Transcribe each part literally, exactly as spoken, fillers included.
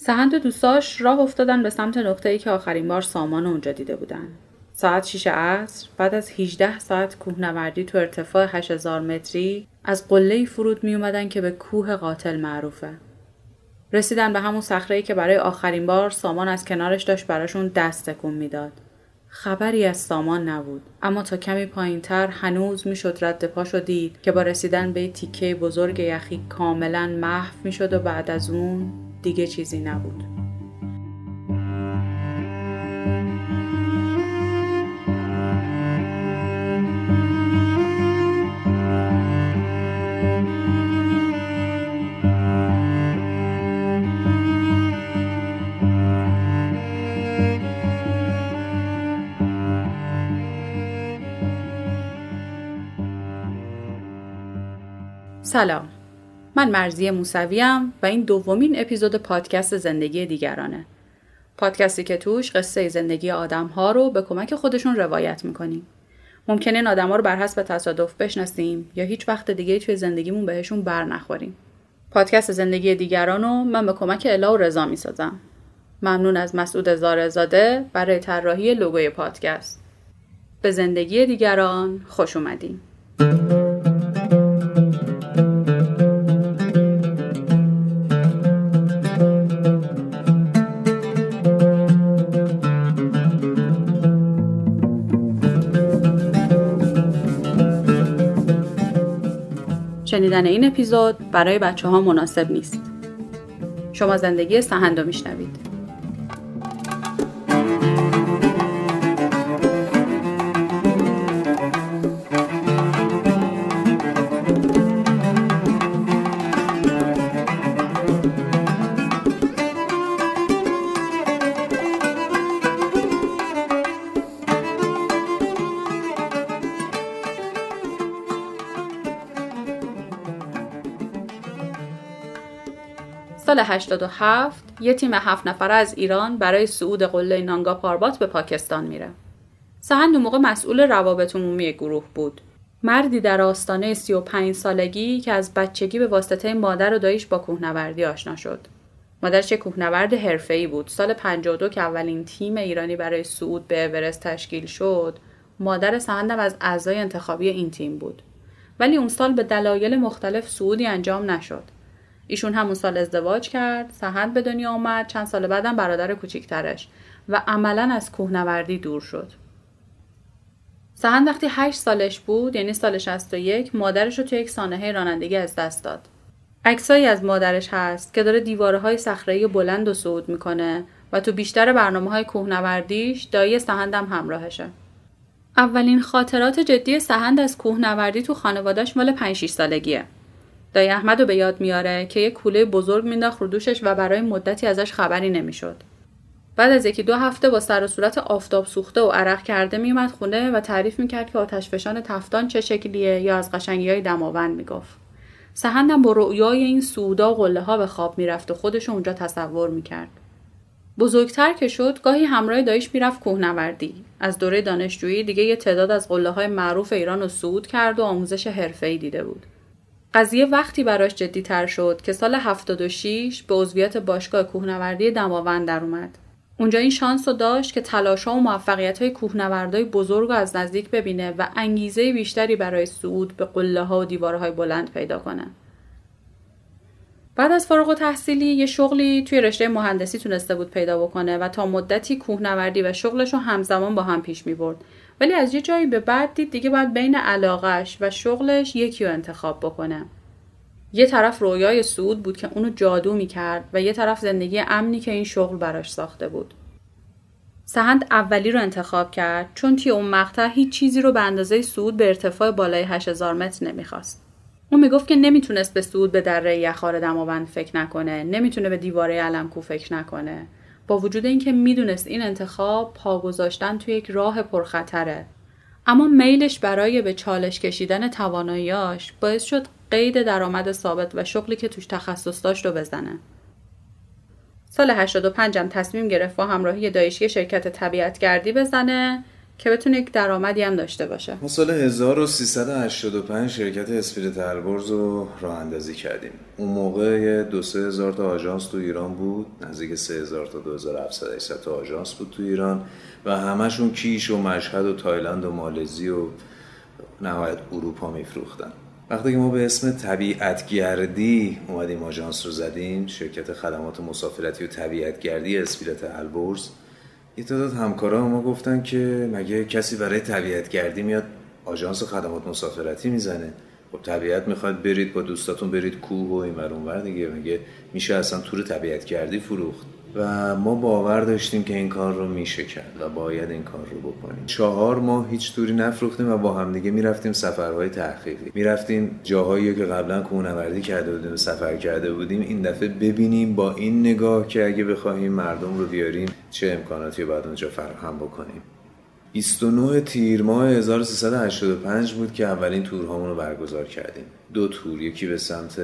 سحند و دوستاش راه افتادن به سمت نقطه‌ای که آخرین بار سامان اونجا دیده بودن. ساعت شیش عصر، بعد از هجده ساعت کوهنوردی تو ارتفاع هشت هزار متری، از قله‌ای فرود می اومدن که به کوه قاتل معروفه. رسیدن به همون صخره‌ای که برای آخرین بار سامان از کنارش داشت براشون دست تکون میداد. خبری از سامان نبود، اما تا کمی پایین‌تر هنوز میشد رد پاشو دید که با رسیدن به تیکه بزرگ یخی کاملاً محو میشد و بعد از اون دیگه چیزی نبود. سلام، من مرضیه موسویم و این دومین اپیزود پادکست زندگی دیگرانه. پادکستی که توش قصه زندگی آدم‌ها رو به کمک خودشون روایت میکنیم. ممکنه این آدم‌ها رو بر حسب تصادف بشناسیم یا هیچ وقت دیگه توی زندگیمون بهشون بر نخوریم. پادکست زندگی دیگران رو من به کمک الا و رضا میسازم. ممنون از مسعود زارعزاده برای طراحی لوگوی پادکست. به زندگی دیگران خوش اومدین. شنیدن این اپیزود برای بچه ها مناسب نیست. شما زندگی سحند رو میشنوید. سال هشتاد و هفت یه تیم هفت نفره از ایران برای صعود قله نانگا پاربات به پاکستان میره. سحند اون موقع مسئول روابط عمومی گروه بود. مردی در آستانه سی و پنج سالگی که از بچگی به واسطه مادر و داییش با کوهنوردی آشنا شد. مادرش یک کوهنورد حرفه‌ای بود. سال پنجاه و دو که اولین تیم ایرانی برای صعود به اورست تشکیل شد، مادر سحند هم از اعضای انتخابی این تیم بود. ولی اون سال به دلایل مختلف صعودی انجام نشد. ایشون همون سال ازدواج کرد، سحند به دنیا آمد، چند سال بعدم برادر کوچیکترش و عملاً از کوهنوردی دور شد. سحند وقتی هشت سالش بود، یعنی سال شصت و یک، مادرش رو توی یک سانحه رانندگی از دست داد. عکسایی از مادرش هست که داره دیواره‌های صخره‌ای بلند رو صعود میکنه و تو بیشتر برنامه‌های کوهنوردیش دایی سحند هم همراهشه. اولین خاطرات جدی سحند از کوهنوردی تو خانواده‌اش مال پنج شش سالگیه. دایی احمد رو به یاد میاره که یک کوله بزرگ مینداخت رو دوشش و برای مدتی ازش خبری نمیشد. بعد از یکی دو هفته با سر و صورت آفتاب سوخته و عرق کرده میومد خونه و تعریف میکرد که آتشفشان تفتان چه شکلیه یا از قشنگی‌های دماوند میگفت. سحندم با رؤیای این صعودا و قله‌ها به خواب میرفت و خودش اونجا تصور میکرد. بزرگتر که شد گاهی همراه داییش میرفت کوهنوردی. از دوره دانشجویی دیگه یه تعداد از قله‌های معروف ایران رو صعود کرد و آموزش حرفه‌ای دیده بود. قضیه وقتی براش جدی‌تر شد که سال هفتاد و شش به عضویت باشگاه کوهنوردی دماوند در اومد. اونجا این شانس رو داشت که تلاش‌ها و موفقیت‌های کوهنوردای بزرگ رو از نزدیک ببینه و انگیزه بیشتری برای صعود به قله‌ها و دیوارهای بلند پیدا کنه. بعد از فارغ التحصیلی یه شغلی توی رشته مهندسی تونسته بود پیدا بکنه و تا مدتی کوهنوردی و شغلش رو همزمان با هم پیش می‌برد. ولی از یه جایی به بعد دید دیگه باید بین علاقه‌اش و شغلش یکی رو انتخاب بکنه. یه طرف رویای صعود بود که اونو جادو می‌کرد و یه طرف زندگی امنی که این شغل براش ساخته بود. سحند اولی رو انتخاب کرد چون توی اون مقطع هیچ چیزی رو به اندازه صعود به ارتفاع بالای هشت هزار متر نمی‌خواست. اون میگفت که نمیتونست به صعود به دره یخار دماوند فکر نکنه، نمیتونه به دیواره علمکو فکر نکنه. با وجود اینکه میدونست این انتخاب پا گذاشتن توی یک راه پرخطره، اما میلش برای به چالش کشیدن تواناییاش باعث شد قید درآمد ثابت و شغلی که توش تخصص داشت رو بزنه. سال هشتاد و پنج هم تصمیم گرفت با همراهی داییش شرکت طبیعتگردی بزنه که بتونه یک درآمدی هم داشته باشه. ما سال هزار و سیصد و هشتاد و پنج شرکت اسپریت البرز رو راه اندازی کردیم. اون موقع دو سه هزار تا آژانس تو ایران بود، نزدیک سه هزار تا دو هزار و هفتصد هشتصد تا آژانس بود تو ایران و همشون کیش و مشهد و تایلند و مالزی و نهایت اروپا میفروختن. وقتی که ما به اسم طبیعتگردی اومدیم آژانس رو زدیم، شرکت خدمات مسافرتی و طبیعتگردی اسپریت البرز، یه تعداد همکارا ما گفتن که مگه کسی برای طبیعتگردی میاد آژانس خدمات مسافرتی میزنه؟ خب طبیعت میخواد برید با دوستاتون برید کوه و این ور اون ور دیگه، مگه میشه اصلا تور طبیعتگردی فروخت؟ و ما باور داشتیم که این کار رو میشه کرد و باید این کار رو بکنیم. چهار ماه هیچ توری نفروختیم و با هم دیگه میرفتیم سفرهای تحقیقی، میرفتیم جاهایی که قبلا کوهنوردی کرده بودیم و سفر کرده بودیم، این دفعه ببینیم با این نگاه که اگه بخوایم مردم رو بیاریم چه امکاناتی رو باید اونجا فراهم بکنیم. بیست و نه تیر ماه هزار و سیصد و هشتاد و پنج بود که اولین تورهامون رو برگزار کردیم. دو تور، یکی به سمت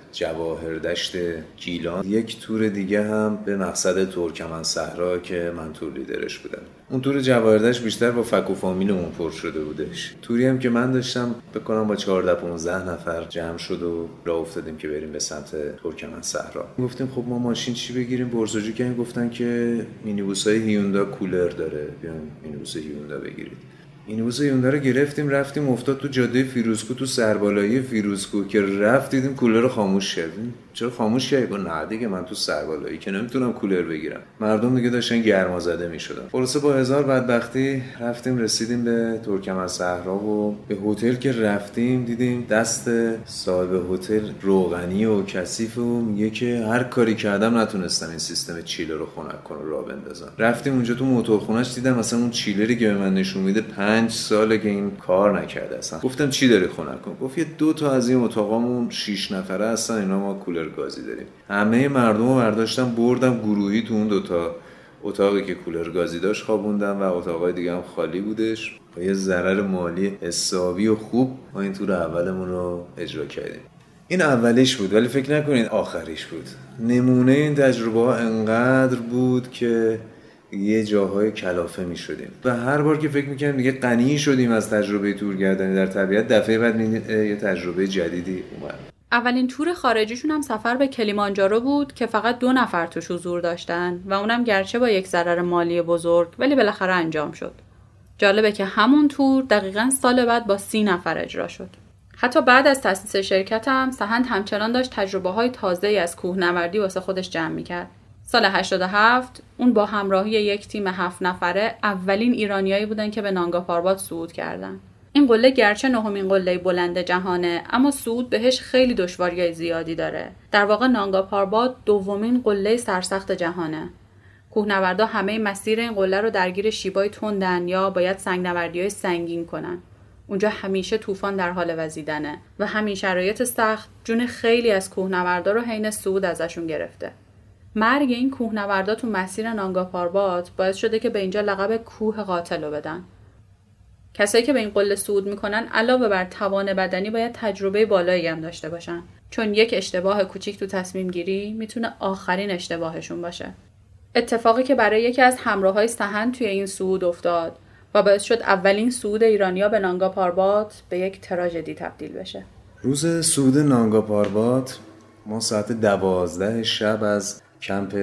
جواهردشت گیلان، یک تور دیگه هم به مقصد ترکمن‌صحرا که من تور لیدرش بودم. اون تور جواهردشت بیشتر با فک و فامیلمون پر شده بودش. توری هم که من داشتم بکنم با چهارده پانزده نفر جمع شد و راه افتادیم که بریم به سمت ترکمن‌صحرا. گفتیم خب ما ماشین چی بگیریم؟ پرسجو کردیم، گفتن که مینیبوسای هیوندا کولر داره، بیاین مینیبوس هیوندا بگیرید. مینیبوس هیوندا رو گرفتیم، رفتیم افتاد تو جاده فیروزکوه، تو سربالایی فیروزکوه که رفت دیدیم کولر رو خاموش کردیم. چرا خاموش کردی؟ گفت نه دیگه من تو سربالایی که نمیتونم کولر بگیرم. مردم دیگه داشتن گرمازده میشدن. خلاصه با هزار بدبختی رفتیم رسیدیم به ترکمن‌صحرا و به هتل که رفتیم دیدیم دست صاحب هتل روغنی و کثیف و میگه که هر کاری کردم نتونستم این سیستم چیلر رو خنک کنم راه بندازم. رفتیم اونجا تو موتورخونه‌اش دیدم مثلا اون چیلری که به من نشون میده پنج ساله که این کار نکرده اصلا. گفتم چی داری خنک کن؟ گفت یه دو تا از این اتاقامون شش نفره هستن، اینا ما کولر گازی داریم. همه مردم رو برداشتم بردم گروهی تو اون دوتا اتاقی که کولر گازی داشت خوابوندم و اتاقای دیگه هم خالی بودش. با یه ضرر مالی حسابی و خوب ما این تور اولمون رو اجرا کردیم. این اولیش بود ولی فکر نکنید آخریش بود. نمونه این تجربه ها انقدر بود که یه جاهای کلافه می شدیم و هر بار که فکر میکنیم دیگه غنی شدیم از تجربه تورگردانی در طبیعت، دفعه بعد یه تجربه جدیدی اومد. اولین تور خارجیشون هم سفر به کلیمانجارو بود که فقط دو نفر توش حضور داشتن و اونم گرچه با یک ضرر مالی بزرگ ولی بالاخره انجام شد. جالبه که همون تور دقیقاً سال بعد با سی نفر اجرا شد. حتی بعد از تأسیس شرکت هم سهند همچنان داشت تجربه‌های تازه‌ای از کوهنوردی واسه خودش جمع می‌کرد. سال هشتاد و هفت اون با همراهی یک تیم هفت نفره اولین ایرانیایی بودن که به نانگا پاربات صعود کردن. این قله گرچه نهمین قله بلند جهانه اما صعود بهش خیلی دشواریای زیادی داره. در واقع نانگا پاربات دومین قله سرسخت جهانه. کوهنوردا همه مسیر این قله رو درگیر شیبای تندن یا باید سنگ‌نوردی‌های سنگین کنن. اونجا همیشه طوفان در حال وزیدنه و همین شرایط سخت جون خیلی از کوهنوردا رو حین صعود ازشون گرفته. مرگ این کوهنوردا تو مسیر نانگا پاربات باعث شده که به اینجا لقب کوه قاتل رو بدن. کسایی که به این قله صعود میکنن علاوه بر توان بدنی باید تجربه بالایی هم داشته باشن، چون یک اشتباه کوچیک تو تصمیم گیری میتونه آخرین اشتباهشون باشه. اتفاقی که برای یکی از همراهای سهند توی این صعود افتاد و باعث شد اولین صعود ایرانیا به نانگا پاربات به یک تراژدی تبدیل بشه. روز صعود نانگا پاربات ما ساعت دوازده شب از کمپ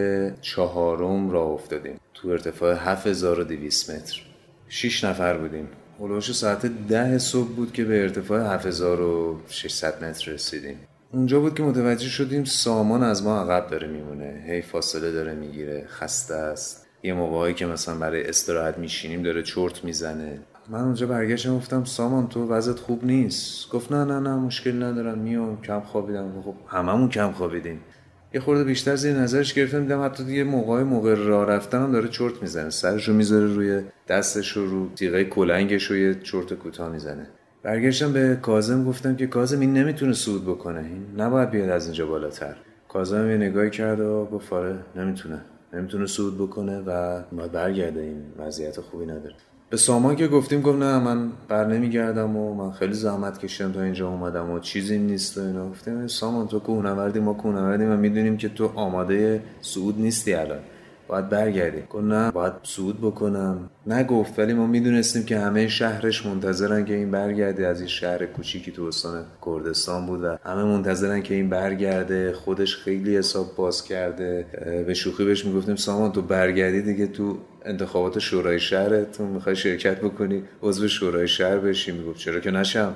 چهارم راه افتادیم تو ارتفاع هفت هزار و دویست متر. شش نفر بودیم. هلوش ساعت ده صبح بود که به ارتفاع هفت هزار و ششصد متر رسیدیم. اونجا بود که متوجه شدیم سامان از ما عقب داره میمونه، هی فاصله داره میگیره، خسته است. یه موقعی که مثلا برای استراحت میشینیم داره چرت میزنه. من اونجا برگشتم گفتم سامان تو وضعت خوب نیست. گفت نه نه نه مشکل ندارم، میام کم خوابیدم. خب هممون کم خوابیدیم. یه خورده بیشتر زیر نظرش گرفتم، دیدم حتی دیگه موقعی موقع راه رفتنم داره چرت میزنه، سرشو میذاره روی دستش و رو تیغه کلنگش رو یه چرت کوتاه میزنه. برگشتم به کاظم گفتم که کاظم این نمیتونه صعود بکنه، این نباید بیاد از اینجا بالاتر. کاظم یه نگاهی کرد و گفت آره نمیتونه نمیتونه صعود بکنه و باید برگرده، این وضعیت خوبی نداره. به سامان که گفتیم گفت نه من بر نمیگردم و من خیلی زحمت کشیدم تا اینجا اومدم و چیزی نیست و اینا. گفتیم سامان تو کوهنوردی، ما کوهنوردیم و میدونیم که تو آماده صعود نیستی الان، باید برگردیم. گفت نه باید صعود بکنم. نگفت، ولی ما میدونستیم که همه شهرش منتظرن که این برگرده. از این شهر کوچیکی تو استان کردستان بود و همه منتظرن که این برگرده. خودش خیلی حساب باز کرده. به شوخی بهش میگفتیم سامان تو برگردی دیگه تو انتخابات شورای شهرتون میخوای شرکت بکنی، عضو شورای شهر بشی. میگفت چرا که نشم،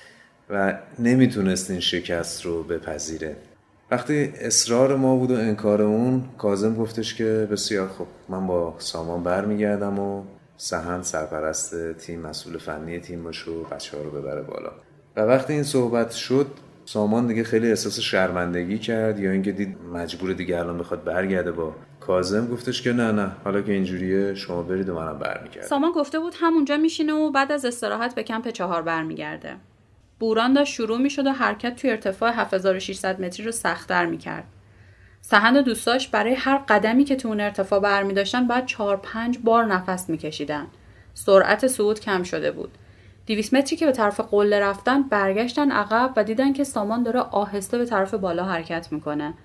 و نمیتونست این شکست رو بپذیره. وقتی اصرار ما بود و انکار اون، کاظم گفتش که بسیار خب من با سامان برمیگردم و سهند سرپرست تیم، مسئول فنی تیم باشه و بچه‌ها رو ببره بالا. و وقتی این صحبت شد، سامان دیگه خیلی احساس شرمندگی کرد، یا اینکه دید مجبور دیگه الان بخواد برگرده با کاظم. گفتش که نه نه حالا که اینجوریه شما برید و منم برمیگردم. سامان گفته بود همونجا میشینه و بعد از استراحت به کمپ چهار برمیگرده. بوران داشت شروع میشد و حرکت توی ارتفاع هفت هزار و ششصد متری رو سخت‌تر میکرد. سهند و دوستاش برای هر قدمی که تو اون ارتفاع برمی داشتن باید چهار پنج بار نفس میکشیدن. سرعت صعود کم شده بود. دویست متری که به طرف قله رفتن، برگشتن عقب و دیدن که سامان داره آهسته به طرف بالا حرکت میکنه.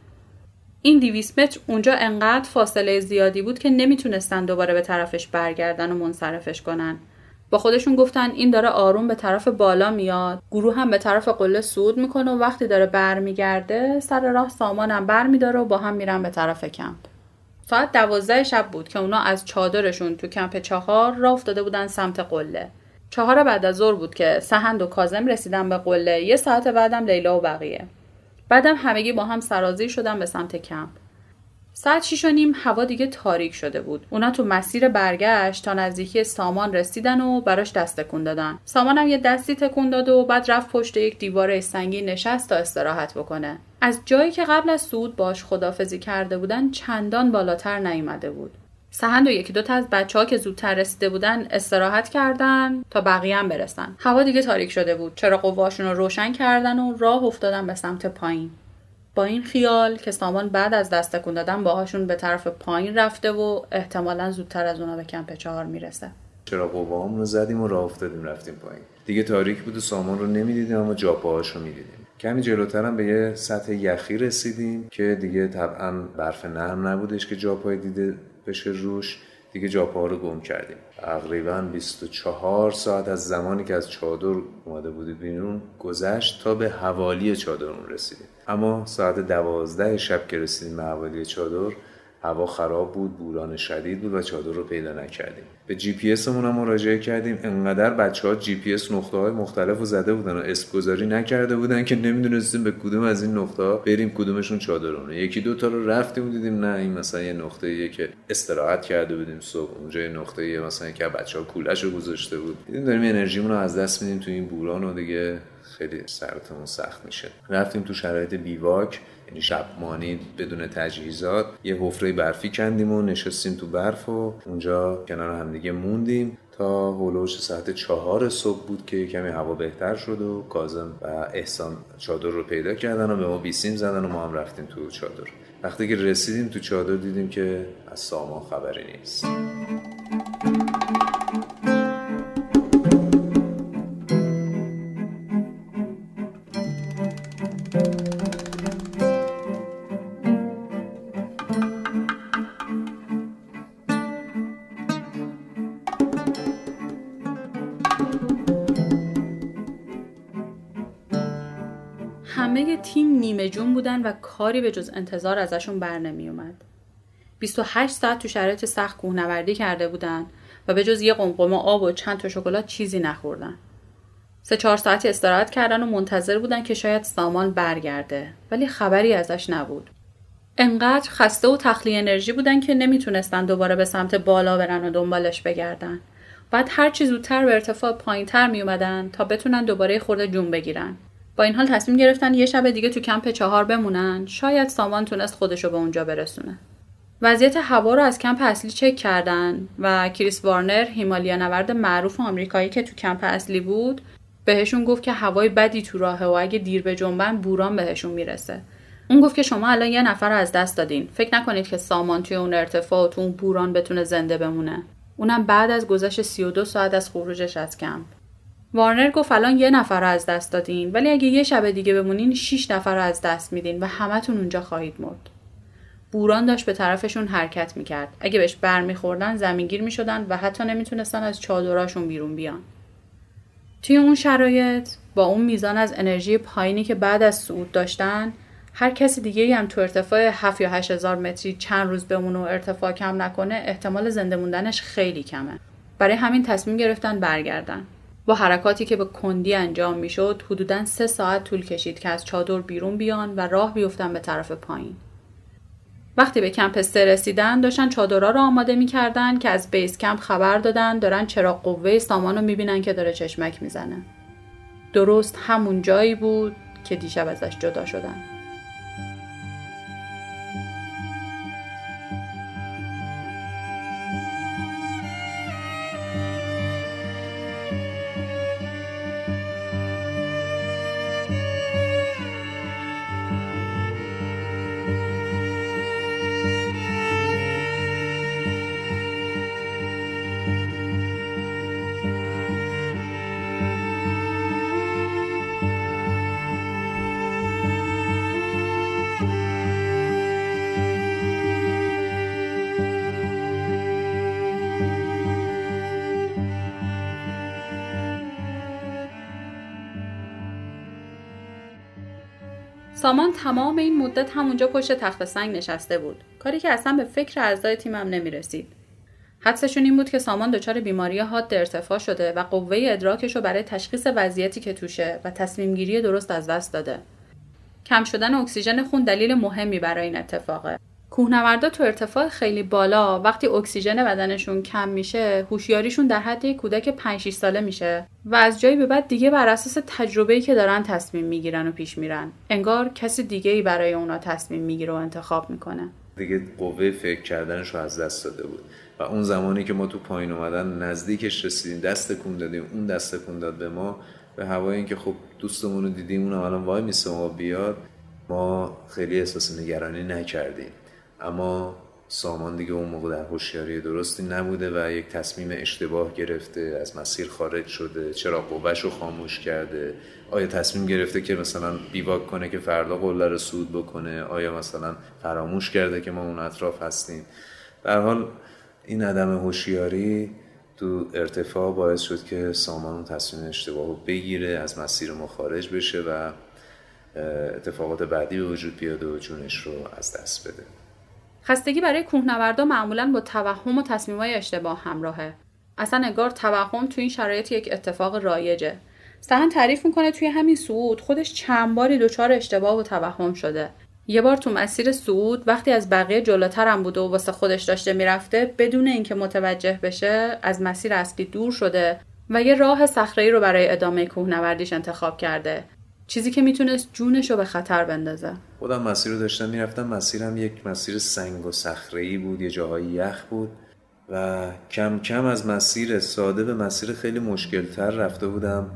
این دویست متر اونجا انقدر فاصله زیادی بود که نمیتونستن دوباره به طرفش برگردن و منصرفش کنن. با خودشون گفتن این داره آروم به طرف بالا میاد، گروه هم به طرف قله صعود میکنه و وقتی داره برمیگرده سر راه سامانم برمیداره و با هم میرن به طرف کمپ. ساعت دوازده شب بود که اونا از چادرشون تو کمپ چهار راه افتاده بودن سمت قله. چهار بعد از ظهر بود که سهند و کاظم رسیدن به قله. یه ساعت بعدم لیلا و بقیه. بعدم همگی با هم سرازیر شدن به سمت کمپ. ساعت شیش و نیم هوا دیگه تاریک شده بود. اونا تو مسیر برگشت تا نزدیکی سامان رسیدن و براش دست تکون دادن. سامان هم یه دستی تکون داد و بعد رفت پشت یک دیوار سنگی نشست تا استراحت بکنه. از جایی که قبل از صعود باش خداحافظی کرده بودن چندان بالاتر نیامده بود. سهند و یکی دو تا از بچه‌ها که زودتر رسیده بودن استراحت کردن تا بقیه هم برسن. هوا دیگه تاریک شده بود. چراغ قواشون رو روشن کردن و راه افتادن به سمت پایین. با این خیال که سامان بعد از دست تکون دادن باهاشون به طرف پایین رفته و احتمالاً زودتر از اونا به کمپ چهار میرسه. چراغ قوامون رو زدیم و راه افتادیم رفتیم پایین. دیگه تاریک بود و سامان رو نمیدیدیم اما جاپاهاش رو میدیدیم. کمی جلوتر هم به یه سطح یخی رسیدیم که دیگه طبعاً برف نرم نبودش که جاپای دیده بشه روش. دیگه جاپاها رو گم کردیم. تقریباً بیست و چهار ساعت از زمانی که از چادر اومده بودید بیرون گذشت تا به حوالی چادرمون رسیدیم. اما ساعت دوازده شب که رسیدیم به حوالی چادر، هوا خراب بود، بوران شدید بود و چادر رو پیدا نکردیم. به جی پی اس مون هم مراجعه کردیم. انقدر بچه‌ها جی پی اس نقطه‌های مختلف رو زده بودن و اسم گذاری نکرده بودن که نمیدونستیم به کدوم از این نقطه‌ها بریم، کدومشون چادرونه. یکی دو تا رو رفتیم و دیدیم نه این مثلا یه نقطه‌ایه که استراحت کرده بودیم صبح، اونجا یه نقطه‌ایه مثلا که بچه‌ها کوله‌شو گذاشته بود. دیدیم داریم انرژیمون رو از دست میدیم تو این بوران و دیگه خیلی سرتمون سخت میشه. رفتیم تو شرایط بیواک، یعنی شبمانی بدون تجهیزات، یه حفره برفی کندیم و نشستیم تو برف و اونجا کنار هم دیگه موندیم تا هولوش ساعت چهار صبح بود که کمی هوا بهتر شد و کاظم و احسان چادر رو پیدا کردن و به ما بیسیم زدن و ما هم رفتیم تو چادر. وقتی که رسیدیم تو چادر دیدیم که از سامان خبری نیست. همه تیم نیمه جون بودن و کاری به جز انتظار ازشون بر نمی اومد. بیست و هشت ساعت تو شرایط سخت کوهنوردی کرده بودن و به جز یه قمقمه آب و چند تا شکلات چیزی نخوردن. سه چهار ساعتی استراحت کردن و منتظر بودن که شاید سامان برگرده، ولی خبری ازش نبود. انقدر خسته و تخلیه انرژی بودن که نمیتونستن دوباره به سمت بالا برن و دنبالش بگردن. بعد هر چی زودتر به ارتفاع پایین‌تر می اومدن تا بتونن دوباره خورده جون بگیرن. با این حال تصمیم گرفتن یه شب دیگه تو کمپ چهار بمونن، شاید سامان تونست خودشو به اونجا برسونه. وضعیت هوا رو از کمپ اصلی چک کردن و کریس وارنر، هیمالیا نورد معروف آمریکایی که تو کمپ اصلی بود، بهشون گفت که هوای بدی تو راهه و اگه دیر به جنبن بوران بهشون میرسه. اون گفت که شما الان یه نفر رو از دست دادین. فکر نکنید که سامان توی اون ارتفاع و تو اون بوران بتونه زنده بمونه. اونم بعد از گذشت سی و دو ساعت از خروجش از کمپ. وارنر گفت الان یه نفر رو از دست دادین، ولی اگه یه شب دیگه بمونین شش نفر رو از دست میدین و همتون اونجا خواهید مرد. بوران داشت به طرفشون حرکت میکرد. اگه بهش برمیخوردن زمینگیر میشدن و حتی نمیتونستن از چادراشون بیرون بیان. توی اون شرایط با اون میزان از انرژی پایینی که بعد از صعود داشتن، هر کسی دیگه هم تو ارتفاع هفت یا هشت هزار متری چند روز بمونه و ارتفاع کم نکنه، احتمال زنده موندنش خیلی کمه. برای همین تصمیم گرفتن برگردن. با حرکاتی که به کندی انجام میشد، حدوداً سه ساعت طول کشید که از چادر بیرون بیان و راه بیفتن به طرف پایین. وقتی به کمپ سه رسیدن، داشتن چادرها رو آماده می‌کردن که از بیس کمپ خبر دادن دارن چراغ قوه سامان رو می‌بینن که داره چشمک میزنه. درست همون جایی بود که دیشب ازش جدا شدن. سامان تمام این مدت همونجا پشت تخت سنگ نشسته بود. کاری که اصلا به فکر اعضای تیمم نمی‌رسید. حدسشون این بود که سامان دچار بیماری حاد ارتفاع شده و قوه ادراکش رو برای تشخیص وضعیتی که توشه و تصمیم گیری درست از دست داده. کم شدن اکسیژن خون دلیل مهمی برای این اتفاقه. کوهنوردا تو ارتفاع خیلی بالا وقتی اکسیژن بدنشون کم میشه، هوشیاریشون در حد یک کودک پنج شش ساله میشه و از جایی به بعد دیگه بر اساس تجربه‌ای که دارن تصمیم میگیرن و پیش میرن. انگار کسی دیگه‌ای برای اونا تصمیم میگیره و انتخاب میکنه. دیگه قوه فکر کردنش رو از دست داده بود و اون زمانی که ما تو پایین اومدن نزدیکش رسیدیم، دست تکون دادیم، اون دست تکون داد به ما، به هوای اینکه خب دوستمون رو دیدیم اونم الان وای میسه ما بیاد، ما خیلی احساس نگرانی نکردیم. اما سامان دیگه اون موقع در هوشیاری درستی نبوده و یک تصمیم اشتباه گرفته، از مسیر خارج شده، چراغ قوه‌اش رو خاموش کرده. آیا تصمیم گرفته که مثلا بیواک کنه که فردا قله رو صعود بکنه؟ آیا مثلا فراموش کرده که ما اون اطراف هستیم؟ به هر حال این عدم هوشیاری تو ارتفاع باعث شد که سامان اون تصمیم اشتباه رو بگیره، از مسیر ما خارج بشه و اتفاقات بعدی به وجود بیاد و جونش رو از دست بده. خستگی برای کوهنوردا معمولاً با توهم و تصمیم‌های اشتباه همراهه. اصلا انگار توهم تو این شرایط یک اتفاق رایجه. سهن تعریف میکنه توی همین صعود خودش چند باری دچار اشتباه و توهم شده. یه بار تو مسیر صعود وقتی از بقیه جلوتر هم بوده و واسه خودش داشته میرفته، بدون اینکه متوجه بشه از مسیر اصلی دور شده و یه راه صخره‌ای رو برای ادامه کوهنوردیش انتخاب کرده. چیزی که میتونست جونش رو به خطر بندازه. خودم مسیر رو داشتم میرفتم، مسیرم یک مسیر سنگ و صخره‌ای بود، یه جاهای یخ بود و کم کم از مسیر ساده به مسیر خیلی مشکل‌تر رفته بودم،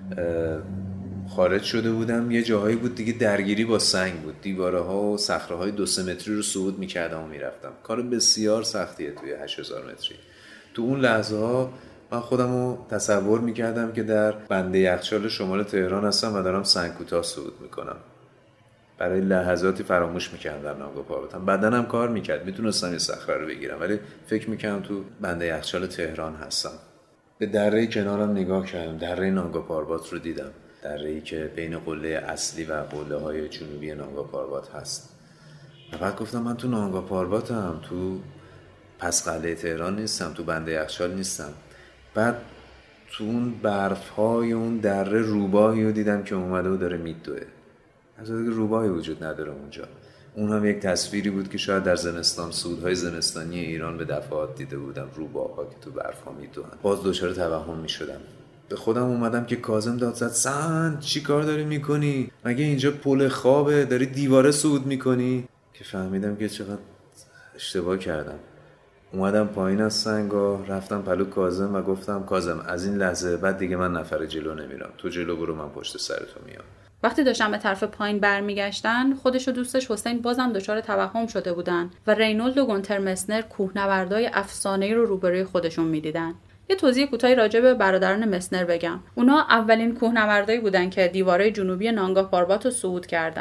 خارج شده بودم. یه جاهایی بود دیگه درگیری با سنگ بود، دیواره ها و صخره های دو سه متری رو صعود میکردم و میرفتم. کار بسیار سختیه توی هشت هزار متری. تو اون لحظه ها من خودم رو تصور میکردم که در بنده یخچال شمال تهران هستم و دارم سنگ کوتاه صعود میکنم. برای لحظاتی فراموش میکردم در نانگا پارباتم. بدنم کار میکرد، میتونستم یه صخره رو بگیرم، ولی فکر میکردم تو بنده یخچال تهران هستم. به دره کنارم نگاه کردم، دره نانگا پاربات رو دیدم، دره‌ای که بین قله اصلی و قله های جنوبی نانگا پاربات هست. و بعد گفتم من تو نانگا پارباتم، تو پس قلعه تهران نیستم، تو بنده یخچال نیستم. بعد تو اون برف های اون دره روباهی رو دیدم که اومده و داره میدوه. از دیگه روباهی وجود نداره اونجا. اون هم یک تصویری بود که شاید در زمستان، صعودهای زمستانی ایران به دفعات دیده بودم، روباها که تو برف ها میدوئن. باز دچار توهم میشدم. به خودم اومدم که کاظم داد زد سن چی کار داری میکنی؟ مگه اینجا پل خوابه؟ داری دیواره صعود میکنی؟ که فهمیدم که چقدر اشتباه کردم. اومدم پایین از سنگا، رفتم پلو کاظم و گفتم کاظم از این لحظه بعد دیگه من نفر جلو نمیرم، تو جلو برو، من پشت سر تو میام. وقتی داشتن به طرف پایین برمیگشتن، خودش و دوستش حسین بازم دچار توهم شده بودن و رینولد و گونتر مسنر کوهنوردای افسانه‌ای رو روبروی خودشون میدیدن. یه توضیح کوتاهی راجع به برادران مسنر بگم. اونا اولین کوهنوردایی بودن که دیواره جنوبی نانگا پاربات رو صعود کردن.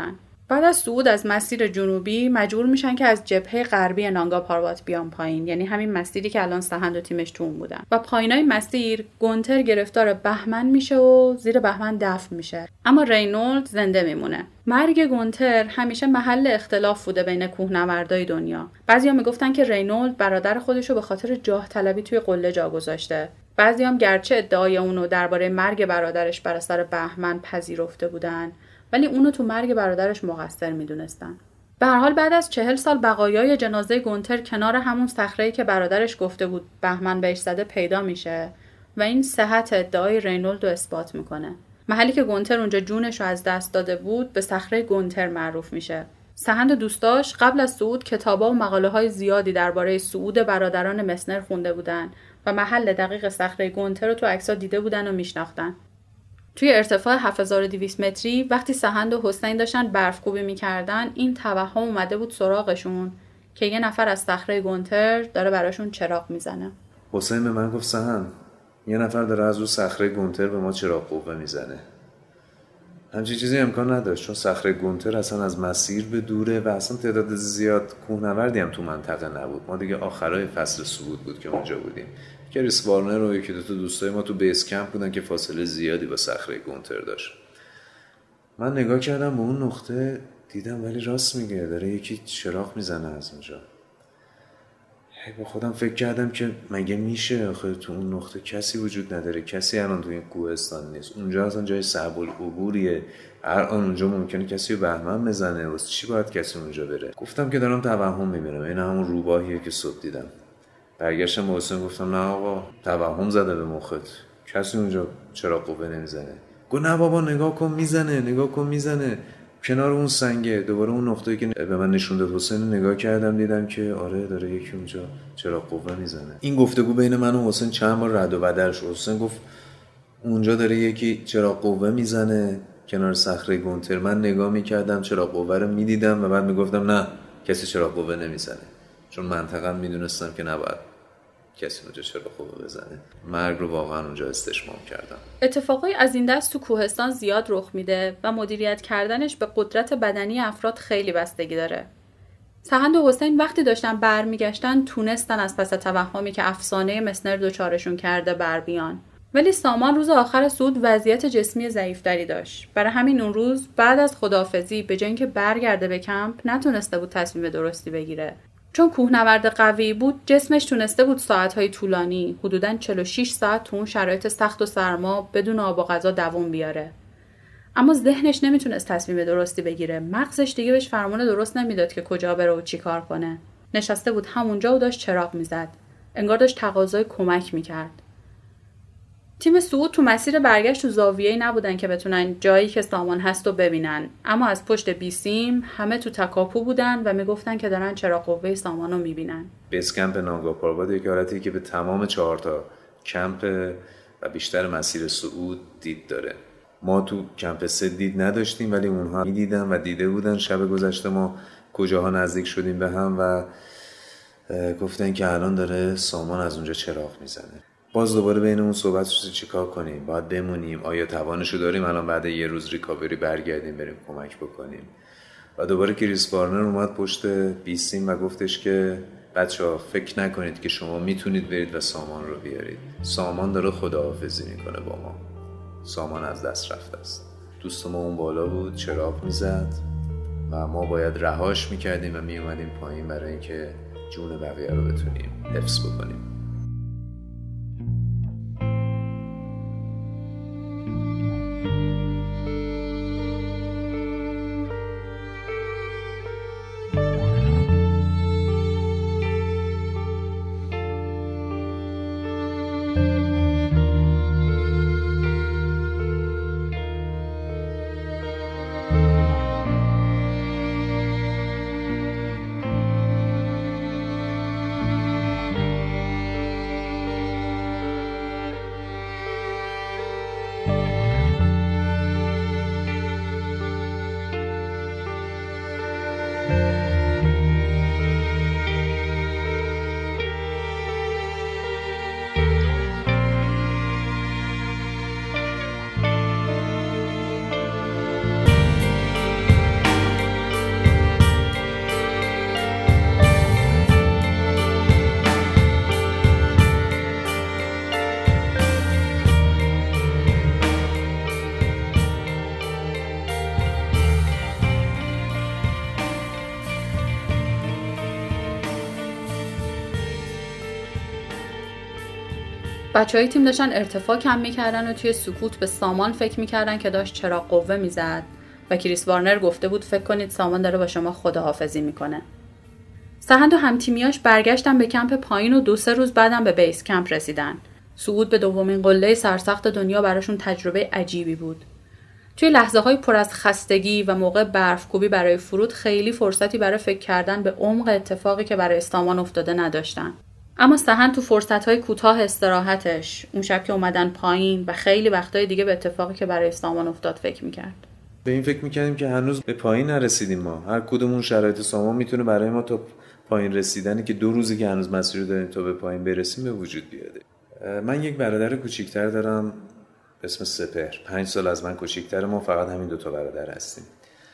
بعد از صعود از مسیر جنوبی مجبور میشن که از جبهه غربی نانگا پاروات بیان پایین، یعنی همین مسیری که الان سهند و تیمش تو اون بودن. و پایینای مسیر گونتر گرفتار بهمن میشه و زیر بهمن دفن میشه، اما رینولد زنده میمونه. مرگ گونتر همیشه محل اختلاف بوده بین کوهنوردای دنیا. بعضیا میگفتن که رینولد برادر خودشو به خاطر جاه طلبی توی قله جا گذاشته. بعضی هم گرچه ادعای اونو درباره مرگ برادرش بر اثر بهمن پذیرفته بودن، ولی اونو تو مرگ برادرش مقصر میدونستن. به هر حال بعد از چهل سال بقایای جنازه گونتر کنار همون صخره‌ای که برادرش گفته بود بهمن بهش زده پیدا میشه و این صحت ادعای رینولد رو اثبات میکنه. محلی که گونتر اونجا جونش رو از دست داده بود به صخره گونتر معروف میشه. سهند و دوستاش قبل از صعود کتابا و مقاله‌های زیادی درباره صعود برادران مسنر خونده بودن و محل دقیق صخره گونتر رو تو عکس‌ها دیده بودن و میشناختن. توی ارتفاع هفت هزار و دویست متری وقتی سهند و حسین داشتن برف‌کوبی می‌کردن، این توهم اومده بود سراغشون که یه نفر از صخره گونتر داره براشون چراغ میزنه. حسین به من گفت سهند یه نفر داره از رو صخره گونتر به ما چراغ قوه میزنه. همچین چیزی امکان نداشت چون صخره گونتر اصلا از مسیر به دوره و اصلا تعداد زیاد کوهنوردی هم تو منطقه نبود. ما دیگه آخرای فصل صعود بود که اونجا بودیم. کریس وارنر و یکی دو تا دوستای ما تو بیس کمپ بودن که فاصله زیادی با صخره گونتر داشت. من نگاه کردم به اون نقطه، دیدم ولی راست میگه، داره یکی چراغ میزنه از اونجا. هی با خودم فکر کردم که مگه میشه آخه تو اون نقطه کسی وجود نداره، کسی الان تو این کوهستان نیست، اونجا اصلا جای صعب العبوریه، هر آن اونجا ممکنه کسی رو بهمن بزنه، واسه چی باید کسی اونجا بره؟ گفتم که دارم توهم میبینم، این همون روباهیه که صبح دیدم. برگشتم به حسین گفتم نه آقا توهم زده به مخت، کسی اونجا چراغ قوه نمیزنه. گفت نه بابا نگاه کن میزنه، نگاه کن میزنه کنار اون سنگه. دوباره اون نقطه‌ای که به من نشون داد حسین نگاه کردم، دیدم که آره داره یکی اونجا چراغ قوه میزنه. این گفتگو بین من و حسین چند بار رد و بدل شد. حسین گفت اونجا داره یکی چراغ قوه میزنه کنار صخره گونتر. من نگاه میکردم چراغ قوه رو میدیدم و بعد میگفتم نه کسی چراغ قوه نمیزنه، چون منطقاً میدونستم که نباید کسی اونجا چراغ قوه بزنه. مرگ رو واقعا اونجا استشمام کردم. اتفاقای از این دست تو کوهستان زیاد رخ میده و مدیریت کردنش به قدرت بدنی افراد خیلی بستگی داره. سهند و حسین وقتی داشتن برمیگشتن تونستن از پس توهمی که افسانه مسنر دوچارشون کرده بر بیان. ولی سامان روز آخر صعود وضعیت جسمی ضعیف‌تری داشت. برای همین اون روز بعد از خداحافظی به جای اینکه برگرده به کمپ نتونسته بود تصمیم درستی بگیره. چون کوهنورد قوی بود، جسمش تونسته بود ساعت‌های طولانی، حدوداً چهل و شش ساعت تو اون شرایط سخت و سرما بدون آب و غذا دوام بیاره. اما ذهنش نمیتونست تصمیم درستی بگیره. مغزش دیگه بهش فرمان درست نمیداد که کجا بره و چی کار کنه. نشسته بود همونجا و داشت چراغ میزد. انگار داشت تقاضای کمک میکرد. تیم صعود تو مسیر برگشت تو زاویه‌ای نبودن که بتونن جایی که سامان هست رو ببینن، اما از پشت بیسیم همه تو تکاپو بودن و میگفتن که دارن چراغ قوه سامان رو میبینن. بیس کمپ نانگا پاروات یک حالتی که به تمام چهار تا کمپ و بیشتر مسیر صعود دید داره. ما تو کمپ سه دید نداشتیم ولی اونها میدیدن و دیده بودن. شب گذشته ما کجاها نزدیک شدیم به هم و گفتن که الان داره سامان از اونجا چراغ میزنه. باز دوباره بینمون صحبت شد چیکار کنیم، باید بمونیم، آیا توانشو داریم الان بعد یه روز ریکاوری برگردیم بریم کمک بکنیم. و دوباره کریس وارنر اومد پشت بیسیم و گفتش که بچه‌ها فکر نکنید که شما میتونید برید و سامان رو بیارید. سامان داره خداحافظی میکنه با ما. سامان از دست رفته است. دوست ما اون بالا بود چراغ میزد و ما باید رهاش میکردیم و میومدیم پایین برای اینکه جون بقیه رو بتونیم حفظ بکنیم. بچهای تیم داشتن ارتفاع کم میکردن و توی سکوت به سامان فکر میکردن که داشت چراغ قوه میزد و کریس وارنر گفته بود فکر کنید سامان داره با شما خداحافظی میکنه. سهند و همتیمیاش برگشتن به کمپ پایین و دو سه روز بعدم به بیس کمپ رسیدن. صعود به دومین قله سرسخت دنیا براشون تجربه عجیبی بود. توی لحظه‌های پر از خستگی و موقع برف‌کوبی برای فرود خیلی فرصتی برای فکر کردن به عمق اتفاقی که برای سامان افتاده نداشتن. اما سهند تو فرصت‌های کوتاه استراحتش، اون شب که اومدن پایین و خیلی وقتای دیگه به اتفاقی که برای سامان افتاد فکر می‌کرد. به این فکر می‌کردیم که هنوز به پایین نرسیدیم ما. هر کدومون شرایط سامان میتونه برای ما تا پایین رسیدنی که دو روزی که هنوز مسیر رو داریم تا به پایین برسیم به وجود بیاده. من یک برادر کوچیک‌تر دارم اسم سپهر. پنج سال از من کوچیک‌تره، ما فقط همین دو تا برادر هستیم.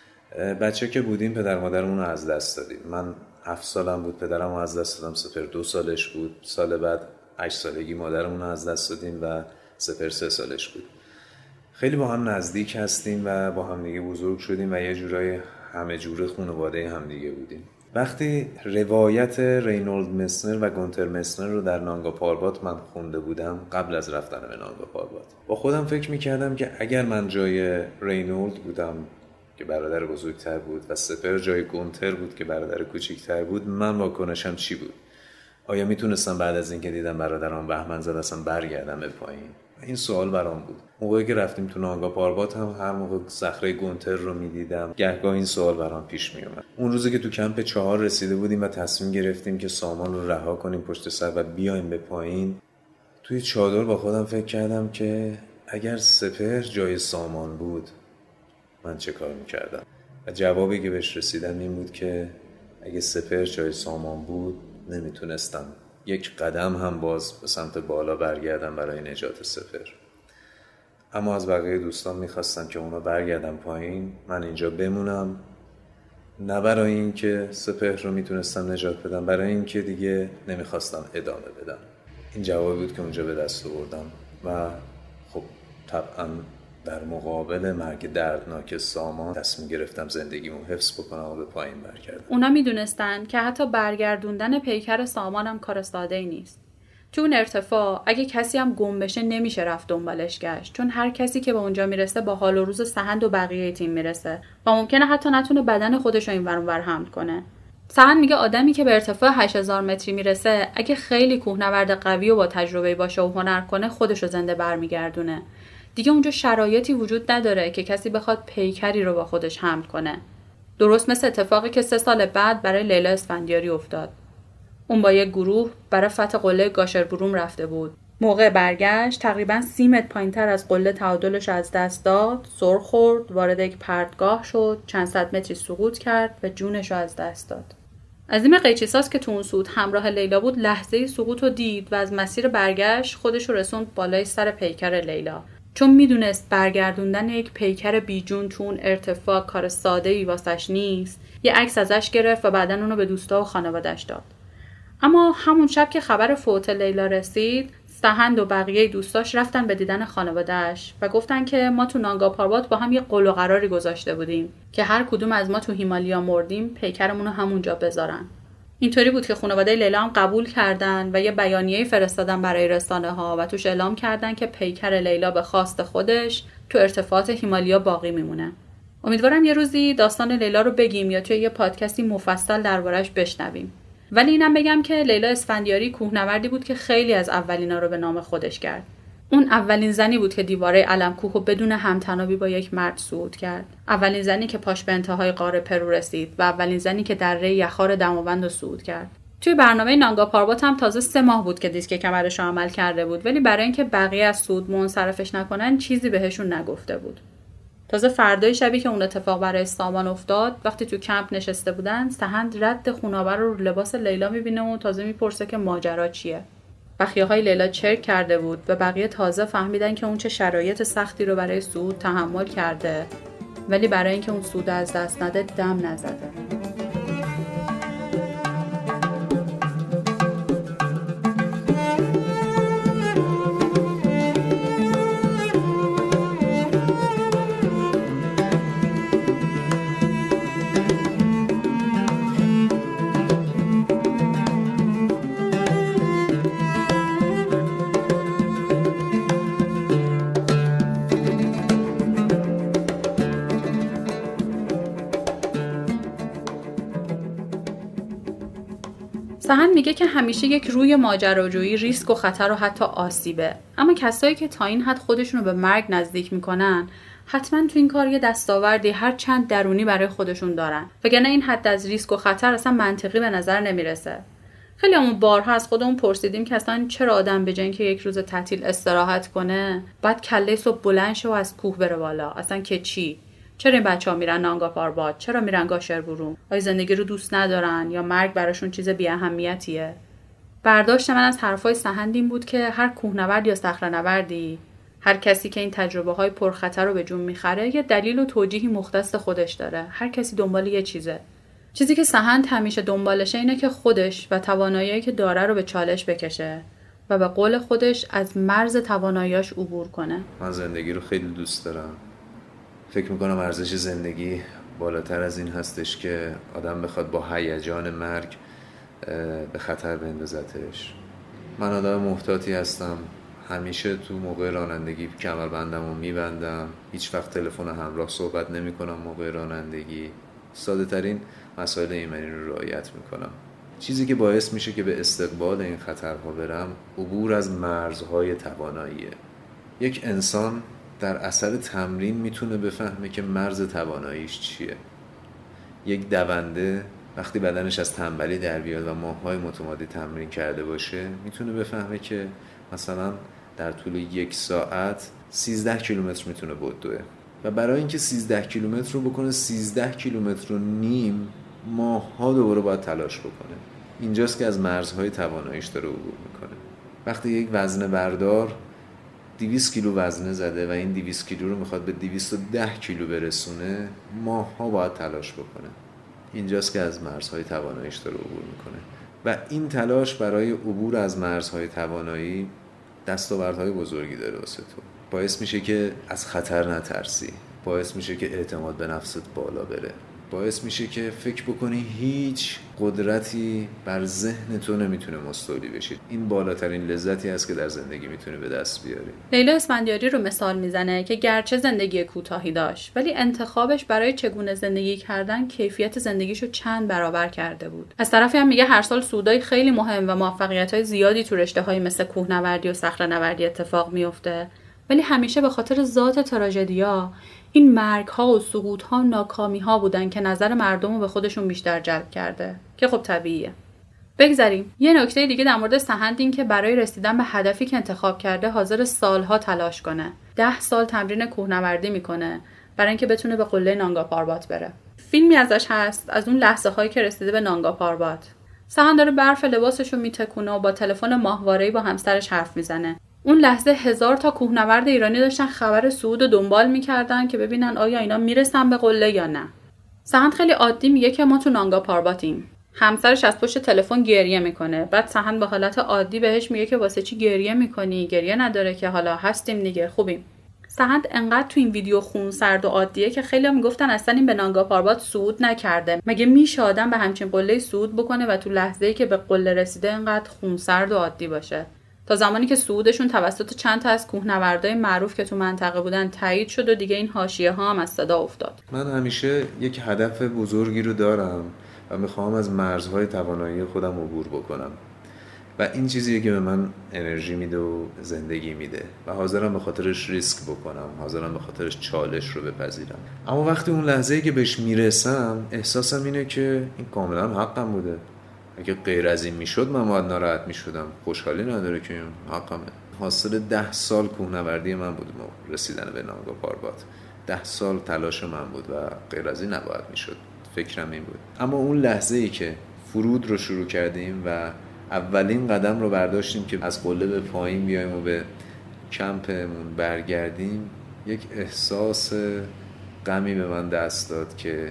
بچه که بودیم پدر مادرمون رو از دست دادیم. من هفت سالم بود پدرم رو از دست دادم، سپهر دو سالش بود. سال بعد هشت سالگی مادرمون رو از دست دادیم و سپهر سه سالش بود. خیلی با هم نزدیک هستیم و با هم دیگه بزرگ شدیم و یه جورای همه جوره خانواده هم دیگه بودیم. وقتی روایت رینولد مسنر و گونتر مسنر رو در نانگا پاربات من خونده بودم قبل از رفتن به نانگا پاربات، با خودم فکر میکردم که اگر من جای رینولد بودم که برادر بزرگتر بود و سپر جای گونتر بود که برادر کوچیکتر بود، من واکنشم چی بود؟ آیا میتونستم بعد از اینکه دیدم برادرم بهمن زد اصلا برگردم به پایین؟ این سوال برام بود. موقعی که رفتیم تو نانگا پاربات هم هر موقع صخره گونتر رو میدیدم گهگاه این سوال برام پیش میومد. اون روزی که تو کمپ چهار رسیده بودیم و تصمیم گرفتیم که سامان رو رها کنیم پشت سر و بیایم به پایین، توی چادر با خودم فکر کردم که اگر سپهر جای سامان بود من چه کار میکردم؟ و جوابی که بهش رسیدم این بود که اگه سپهر جای سامان بود نمیتونستم یک قدم هم باز به سمت بالا برگردم برای نجات سپهر. اما از بقیه دوستان میخواستم که اونا برگردم پایین، من اینجا بمونم، نه برای این که سپهر رو میتونستم نجات بدم، برای این که دیگه نمیخواستم ادامه بدم. این جوابی بود که اونجا به دست آوردم و خب طبعا در مقابل مرگ دردناک سامان تصمیم گرفتم زندگیمو حفظ بکنم و به پایین برگردم. اونا میدونستن که حتی برگردوندن پیکر سامان هم کار ساده‌ای نیست. تو اون ارتفاع اگه کسی هم گم بشه نمیشه رفت دنبالش گشت، چون هر کسی که به اونجا میرسه با حال و روز سهند و بقیه تیم میرسه و ممکنه حتی نتونه بدن خودش رو این ور اون ور حمل کنه. سهند میگه آدمی که به ارتفاع هشت هزار متری میرسه اگه خیلی کوهنورد قوی و با تجربه باشه و هنر کنه خودش رو زنده برمیگردونه. دیگه اونجا شرایطی وجود نداره که کسی بخواد پیکری رو با خودش حمل کنه. درست مثل اتفاقی که سه سال بعد برای لیلا اسفندیاری افتاد. اون با یک گروه برای فتح قله گاشربروم رفته بود. موقع برگشت تقریباً سی متر پایین‌تر از قله تعادلش از دست داد، سر خورد، وارد یک پرتگاه شد، چند صد متری سقوط کرد و جونش رو از دست داد. عظیم قیچیساس که تو اون صعود همراه لیلا بود لحظه سقوط رو دید و از مسیر برگشت خودش رو رسوند بالای سر پیکر لیلا. چون میدونست برگردوندن یک پیکر بیجون تو اون ارتفاع کار ساده‌ای واسش نیست، یه عکس ازش گرفت و بعدن اونو به دوستا و خانواده‌اش داد. اما همون شب که خبر فوت لیلا رسید، سهند و بقیه دوستاش رفتن به دیدن خانواده‌اش و گفتن که ما تو نانگا پاربات با هم یه قول و قراری گذاشته بودیم که هر کدوم از ما تو هیمالیا مردیم پیکرمون رو همونجا بذارن. اینطوری بود که خانواده لیلا هم قبول کردن و یه بیانیه‌ای فرستادن برای رسانه‌ها و توش اعلام کردن که پیکر لیلا به خواست خودش تو ارتفاعات هیمالیا باقی میمونه. امیدوارم یه روزی داستان لیلا رو بگیم یا توی یه پادکستی مفصل درباره‌اش بشنویم. ولی اینم بگم که لیلا اسفندیاری کوهنوردی بود که خیلی از اولینا رو به نام خودش کرد. اون اولین زنی بود که دیواره علم‌کوه رو بدون همتنابی با یک مرد صعود کرد. اولین زنی که پاش به انتهای غار پرو رسید و اولین زنی که دره یخار دماوند رو صعود کرد. توی برنامه نانگا پاربات هم تازه سه ماه بود که دیسک کمرش رو عمل کرده بود، ولی برای اینکه بقیه از صعود منصرفش نکنن چیزی بهشون نگفته بود. تازه فردای شبی که اون اتفاق برای سامان افتاد، وقتی تو کمپ نشسته بودن، سهند رد خونابر رو لباس لیلا میبینه و تازه میپرسه که ماجرا چیه. بخیه‌های لیلا چرک کرده بود و بقیه تازه فهمیدن که اون چه شرایط سختی رو برای صعود تحمل کرده، ولی برای اینکه اون صعود از دست نده دم نزده. سحن میگه که همیشه یک روی ماجراجویی ریسک و خطر و حتی آسیبه، اما کسایی که تا این حد خودشونو به مرگ نزدیک میکنن حتما تو این کار یه دستاوردی هر چند درونی برای خودشون دارن، وگرنه این حد از ریسک و خطر اصلا منطقی به نظر نمیرسه. خیلی همون بارها از خودمون پرسیدیم که اصلا چرا آدم به جای اینکه یک روز تعطیل استراحت کنه بعد کله صبح بلند شه و از کوه بره بالا؟ اصلا که چی؟ چرا این بچه‌ها میرن نانگا پاربات؟ چرا میرن گاشربورو؟ آیا زندگی رو دوست ندارن یا مرگ براشون چیز بی اهمیتیه؟ برداشت من از حرفای سحن این بود که هر کوهنورد یا صخره‌نوردی، هر کسی که این تجربه‌های پرخطر رو به جون میخره یه دلیل و توجیهی مختص خودش داره. هر کسی دنبال یه چیزه. چیزی که سحن همیشه دنبالشه اینه که خودش و توانایی‌ای که داره رو به چالش بکشه و به قول خودش از مرز توانایی‌اش عبور کنه. من زندگی رو خیلی دوست دارم. فکر میکنم ارزش زندگی بالاتر از این هستش که آدم بخواد با هیجان مرگ به خطر بندازتش. من آدم محتاطی هستم. همیشه تو موقع رانندگی کمربندمو میبندم. هیچ وقت تلفن همراه صحبت نمی کنم موقع رانندگی. ساده ترین مسائل ایمنی رو رعایت میکنم. چیزی که باعث میشه که به استقبال این خطرها برم عبور از مرزهای تواناییه. یک انسان در اثر تمرین میتونه بفهمه که مرز تواناییش چیه. یک دونده وقتی بدنش از تنبلی در بیاد و ماه‌های متمادی تمرین کرده باشه میتونه بفهمه که مثلا در طول یک ساعت سیزده کیلومتر میتونه بدوه و برای اینکه سیزده کیلومتر رو بکنه سیزده کیلومتر و نیم ماه‌ها دوباره باید تلاش بکنه. اینجاست که از مرزهای تواناییش داره عبور میکنه. وقتی یک وزنه بردار دویست کیلو وزنه زده و این دویست کیلو رو میخواد به دویست و ده کیلو برسونه ماه‌ها باید تلاش بکنه. اینجاست که از مرزهای تواناییش داره عبور میکنه و این تلاش برای عبور از مرزهای توانایی دستاوردهای بزرگی داره واسه تو. باعث میشه که از خطر نترسی، باعث میشه که اعتماد به نفست بالا بره، باعث میشه که فکر بکنی هیچ قدرتی بر ذهن تو نمیتونه مستولی بشید. این بالاترین لذتی است که در زندگی میتونی به دست بیاری. لیلا اسفندیاری رو مثال میزنه که گرچه زندگی کوتاهی داشت ولی انتخابش برای چگونه زندگی کردن کیفیت زندگیشو چند برابر کرده بود. از طرفی هم میگه هر سال سودای خیلی مهم و موفقیت‌های زیادی تو رشته‌های مثل کوهنوردی و صخره‌نوردی اتفاق میفته، ولی همیشه به خاطر ذات تراژدیا این مرگ‌ها و سقوط‌ها و ناکامی‌ها بودن که نظر مردم رو به خودشون بیشتر جلب کرده، که خب طبیعیه. بگذاریم. یه نکته دیگه در مورد سحن این که برای رسیدن به هدفی که انتخاب کرده حاضر سالها تلاش کنه. ده سال تمرین کوهنوردی میکنه برای اینکه بتونه به قله نانگا پاربات بره. فیلمی ازش هست از اون لحظه‌هایی که رسیده به نانگا پاربات. سحن داره برف لباسشو میتکونه و با تلفن ماهواره‌ای با همسرش حرف میزنه. اون لحظه هزار تا کوهنورد ایرانی داشتن خبر صعود رو دنبال میکردن که ببینن آیا اینا میرسن به قله یا نه. سحن خیلی عادی میگه که ما تو نانگا پارباتیم. همسرش از پشت تلفن گریه میکنه. بعد سحن به حالت عادی بهش میگه که واسه چی گریه میکنی؟ گریه نداره که، حالا هستیم دیگه، خوبیم. سحن انقدر تو این ویدیو خون سرد و عادیه که خیلی‌ها میگفتن اصلا این به نانگا پاربات صعود نکرده. مگه میشه آدم به همچین قله صعود بکنه و تو لحظه‌ای که به قله رسیده انقدر خون سرد و عادی باشه؟ تا زمانی که صعودشون توسط چند تا از کوهنوردای معروف که تو منطقه بودن تایید شد و دیگه این حاشیه‌ها هم از صدا افتاد. من همیشه یک هدف بزرگی رو دارم و میخوام از مرزهای توانایی خودم عبور بکنم و این چیزیه که به من انرژی میده و زندگی میده و حاضرم به خاطرش ریسک بکنم، حاضرم به خاطرش چالش رو بپذیرم. اما وقتی اون لحظه‌ای که بهش میرسم احساسم اینه که این کاملا حقم بوده. اگه غیر از این میشد من باید ناراحت میشدم. خوشحالی نداره که حقمه. حاصل ده سال کوهنوردی من بود رسیدن به نانگا پاربات. ده سال تلاش من بود و غیر از این نباید میشد. فکرم این بود. اما اون لحظه‌ای که فرود رو شروع کردیم و اولین قدم رو برداشتیم که از قله به پایین بیایم و به کمپمون برگردیم، یک احساس غمی به من دست داد که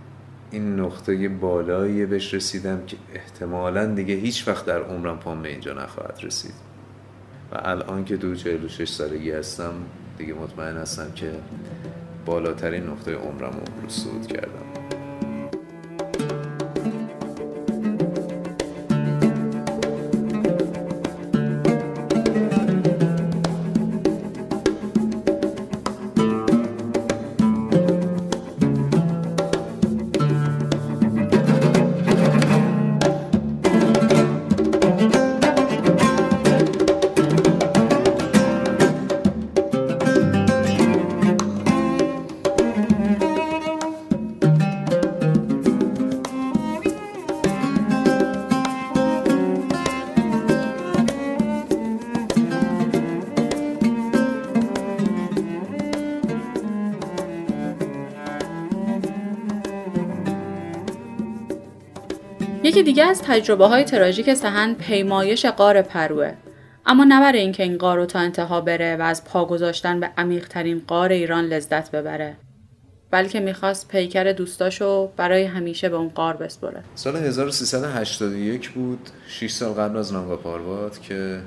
این نقطه بالایی بهش رسیدم که احتمالاً دیگه هیچ وقت در عمرم پام به اینجا نخواهد رسید و الان که دو چهل و شش سالگی هستم دیگه مطمئن هستم که بالاترین نقطه عمرم رو صعود کردم. یکی دیگه از تجربه‌های تراژیک سحن پیمایش غار پروه. اما نه برای اینکه این غار رو تا انتها بره و از پا گذاشتن به عمیق‌ترین غار ایران لذت ببره، بلکه میخواست پیکر دوستاشو برای همیشه به اون غار بسپره. سال هزار و سیصد و هشتاد و یک بود، شش سال قبل از نانگا پاربات، که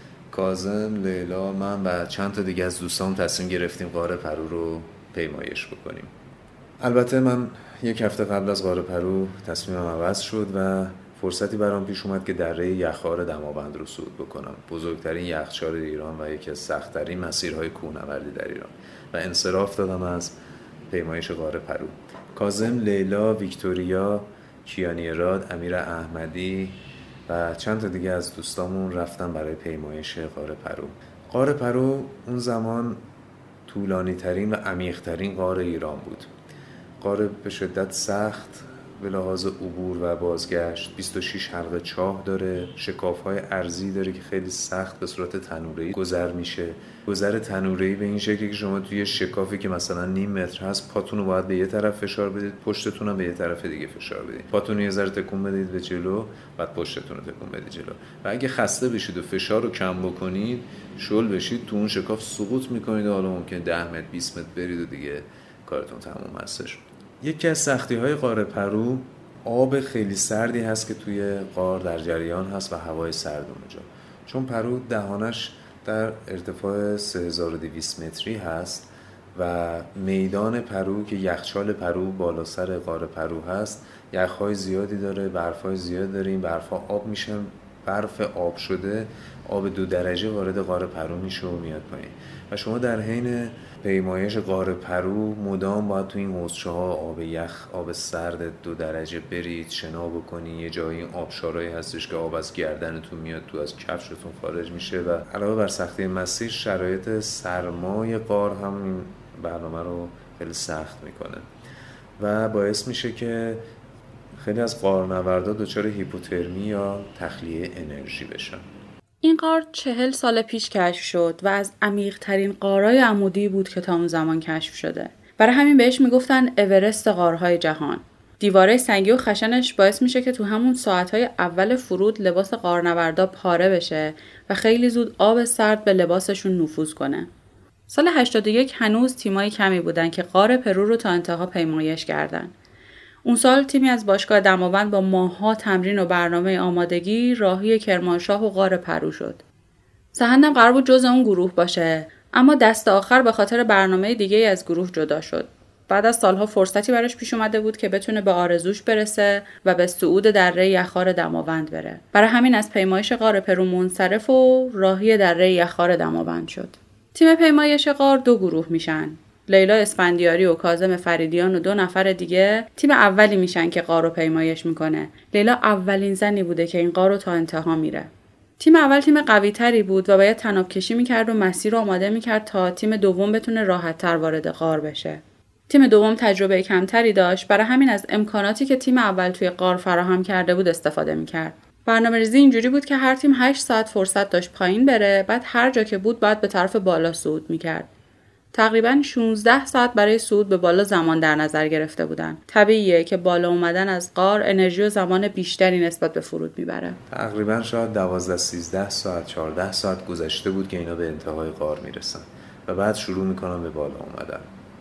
کاظم، لیلا، من و چند تا دیگه از دوستان تصمیم گرفتیم غار پرو رو پیمایش بکنیم. البته من یک هفته قبل از غار پرو تصمیمم عوض شد و فرصتی برام پیش اومد که دره یخار دماوند رو صعود بکنم، بزرگترین یخچال ایران و یکی از سخت‌ترین مسیرهای کوهنوردی در ایران، و انصراف دادم از پیمایش غار پرو. کاظم، لیلا، ویکتوریا، کیانیراد، امیر احمدی و چند تا دیگه از دوستامون رفتن برای پیمایش غار پرو. غار پرو اون زمان طولانی ترین و عمیق ترین غار ایران بود. غار به شدت سخت به لحاظ عبور و بازگشت، بیست و شش حلقه چاه داره، شکاف‌های ارضی داره که خیلی سخت به صورت تنوره‌ای گذر میشه. گذر تنوره‌ای به این شکلی که شما توی شکافی که مثلا نیم متر هست، پاتون رو باید به یه طرف فشار بدید، پشتتون هم به یه طرف دیگه فشار بدید. پاتون رو یه ذره تکون بدید به جلو، بعد پشتتون رو تکون بدید جلو. و اگه خسته بشید و فشار رو کم بکنید، شل بشید، تو اون شکاف سقوط می‌کنید و حالا ممکنه ده متر بیست متر برید و دیگه کارتون تموم هستش. یکی از سختی‌های غار پرو آب خیلی سردی هست که توی غار در جریان هست و هوای سرد اونجا. چون پرو دهانش در ارتفاع سه هزار و دویست متری هست و میدان پرو که یخچال پرو بالا سر غار پرو هست، یخ‌های زیادی داره، برف‌های زیاد داره. این برف‌ها آب میشن، برف آب شده، آب دو درجه وارد غار پرو میشه و میاد پایین. و شما در حین پیمایش غار پرو مدام باید تو این حوضچه‌ها آب یخ، آب سرد دو درجه برید، شنا بکنی. یه جایی آبشارایی هستش که آب از گردنتون میاد تو، از کفشتون خارج میشه. و علاوه بر سختی مسیر، شرایط سرمای غار هم این برنامه رو خیلی سخت میکنه و باعث میشه که خیلی از غارنوردا دچار هیپوترمی یا تخلیه انرژی بشن. این غار چهل سال پیش کشف شد و از عمیق‌ترین غارهای عمودی بود که تا اون زمان کشف شده. برای همین بهش میگفتن اورست غارهای جهان. دیواره سنگی و خشنش باعث میشه که تو همون ساعتهای اول فرود لباس غارنوردا پاره بشه و خیلی زود آب سرد به لباسشون نفوذ کنه. سال هشتاد و یک هنوز تیمای کمی بودن که غار پرو رو تا انتها پیمایش کردن. اون سال تیمی از باشگاه دماوند با ماه‌ها تمرین و برنامه آمادگی راهی کرمانشاه و غار پرو شد. سحن هم قرار بود جز اون گروه باشه، اما دست آخر به خاطر برنامه دیگه از گروه جدا شد. بعد از سالها فرصتی براش پیش اومده بود که بتونه به آرزوش برسه و به صعود دره یخار دماوند بره. برای همین از پیمایش غار پرو منصرف و راهی دره یخار دماوند شد. تیم پیمایش غار دو گروه میشن. لیلا اسفندیاری و کاظم فریدیان و دو نفر دیگه تیم اولی میشن که غار رو پیمایش میکنه. لیلا اولین زنی بوده که این غار رو تا انتها میره. تیم اول تیم قوی تری بود و باید تناب کشی میکرد و مسیر رو آماده میکرد تا تیم دوم بتونه راحت تر وارد غار بشه. تیم دوم تجربه کمتری داشت، برای همین از امکاناتی که تیم اول توی غار فراهم کرده بود استفاده میکرد. برنامه‌ریزی اینجوری بود که هر تیم هشت ساعت فرصت داشت پایین بره، بعد هر جا که بود باید به طرف بالا صعود میکرد. تقریباً شانزده ساعت برای صعود به بالا زمان در نظر گرفته بودن. طبیعیه که بالا اومدن از غار انرژی و زمان بیشتری نسبت به فرود میبره. تقریباً شاید دوازده سیزده ساعت، چهارده ساعت گذشته بود که اینا به انتهای غار میرسن و بعد شروع میکنن به بالا اومدن.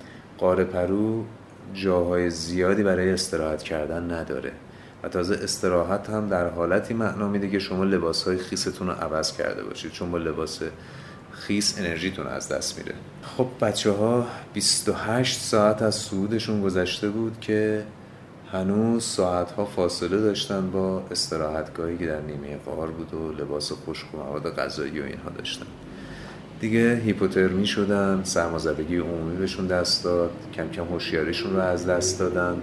غار پرو جاهای زیادی برای استراحت کردن نداره و تازه استراحت هم در حالتی معنا میده که شما لباسهای خیستون رو عوض کرده باشید، چون با لباس خیس انرژیتون از دست میره. خب بچه ها بیست و هشت ساعت از صعودشون گذشته بود که هنوز ساعت ها فاصله داشتن با استراحتگاهی که در نیمه غار بود و لباس خشک و مواد غذایی و اینها داشتن. دیگه هیپوترمی شدن، سرمازدگی عمومی بهشون دست داد، کم کم هوشیاریشون رو از دست دادن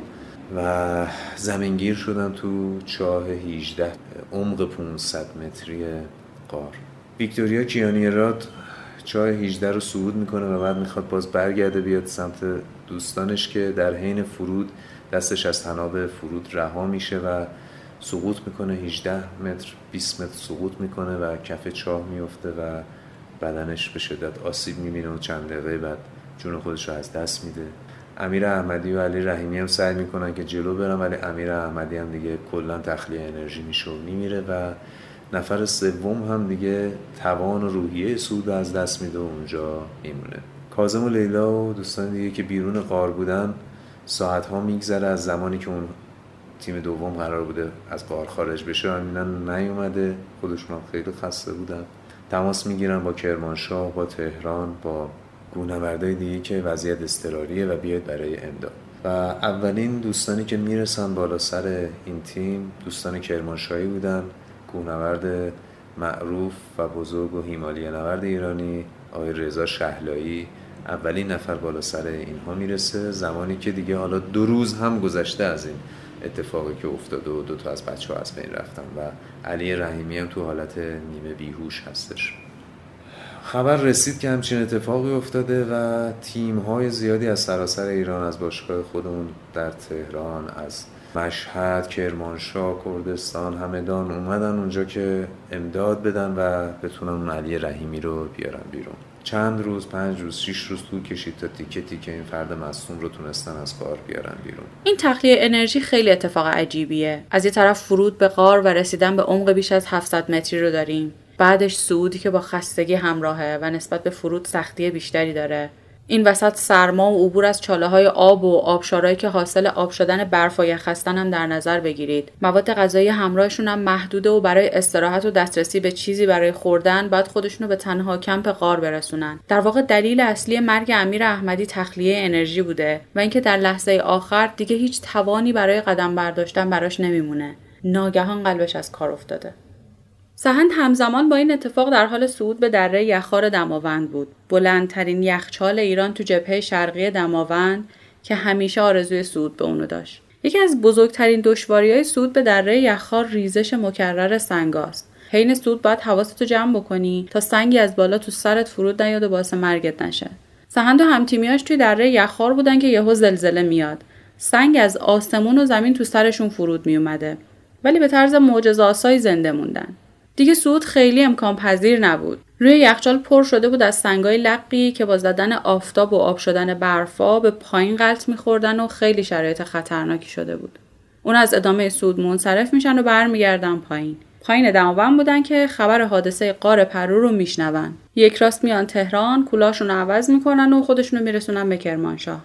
و زمینگیر شدن تو چاه هجده عمق پانصد متری غار. ویکتوریا کیانیراد چاه هجده رو صعود میکنه و بعد میخواد باز برگرده بیاد سمت دوستانش که در حین فرود دستش از تناب فرود رها میشه و سقوط میکنه. هجده متر بیست متر سقوط میکنه و کف چاه میفته و بدنش به شدت آسیب میبینه و چند دقیقه بعد جون خودش رو از دست میده. امیر احمدی و علی رحیمی هم سعی میکنن که جلو برن، ولی امیر احمدی هم دیگه کلا تخلیه انرژی میشه و میمیره و نفر سوم هم دیگه توان و روحیه صعود از دست میده و اونجا میمونه. کاظم و لیلا و دوستان دیگه که بیرون غار بودن، ساعت‌ها میگذره از زمانی که اون تیم دوم قرار بوده از غار خارج بشه، همینا نیومده، خودشون هم خیلی خسته بودن. تماس میگیرن با کرمانشاه، با تهران، با گونه‌وردای دیگه که وضعیت اضطراریه و بیاید برای امداد. و اولین دوستانی که میرسن بالا سر این تیم دوستان کرمانشاهی بودن، گونه‌ورد معروف و بزرگ و هیمالیه نورد ایرانی آقای رضا شهلایی اولین نفر بالا سر اینها میرسه، زمانی که دیگه حالا دو روز هم گذشته از این اتفاقی که افتاده و دو تا از بچه‌ها از بین رفتن و علی رحیمی هم تو حالت نیمه بیهوش هستش. خبر رسید که همچین اتفاقی افتاده و تیم‌های زیادی از سراسر ایران، از باشگاه خودمون در تهران، از مشهد، کرمانشاه، کردستان، همدان اومدن اونجا که امداد بدن و بتونن اون علی رحیمی رو بیارن بیرون. چند روز، پنج روز، شش روز طول کشید تا تیکه تیکه این فرد مصدوم رو تونستن از غار بیارن بیرون. این تخلیه انرژی خیلی اتفاق عجیبیه. از یه طرف فرود به غار و رسیدن به عمق بیش از هفتصد متری رو داریم. بعدش صعودی که با خستگی همراهه و نسبت به فرود سختی بیشتری داره. این وسط سرما و عبور از چاله‌های آب و آبشارایی که حاصل آب شدن برف و یخ هستن هم در نظر بگیرید. مواد غذایی همراهشون هم محدوده و برای استراحت و دسترسی به چیزی برای خوردن باید خودشونو به تنها کمپ غار برسونن. در واقع دلیل اصلی مرگ امیر احمدی تخلیه انرژی بوده و اینکه در لحظه آخر دیگه هیچ توانی برای قدم برداشتن براش نمیمونه. ناگهان قلبش از کار افتاده. سهند همزمان با این اتفاق در حال صعود به دره یخار دماوند بود. بلندترین یخچال ایران تو جبهه شرقی دماوند که همیشه آرزوی صعود به اونو داشت. یکی از بزرگترین دشواری‌های صعود به دره یخار ریزش مکرر سنگاست. حین صعود باید حواستو جمع بکنی تا سنگی از بالا تو سرت فرود نیاد و باعث مرگت نشه. سهند و همتیمیاش توی دره یخار بودن که یهو زلزله میاد. سنگ از آسمون و زمین تو سرشون فرود می اومده. ولی به طرز معجزه‌آسایی زنده موندن. دیگه صعود خیلی امکان پذیر نبود. روی یخچال پر شده بود از سنگای لقی که با زدن آفتاب و آب شدن برفا به پایین غلط می‌خوردن و خیلی شرایط خطرناکی شده بود. اون از ادامه صعود منصرف میشن و برمیگردن پایین. پایین دماوند بودن که خبر حادثه غار پرو رو میشنون. یک راست میان تهران، کلاشون رو عوض میکنن و خودشون رو میرسونن به کرمانشاه.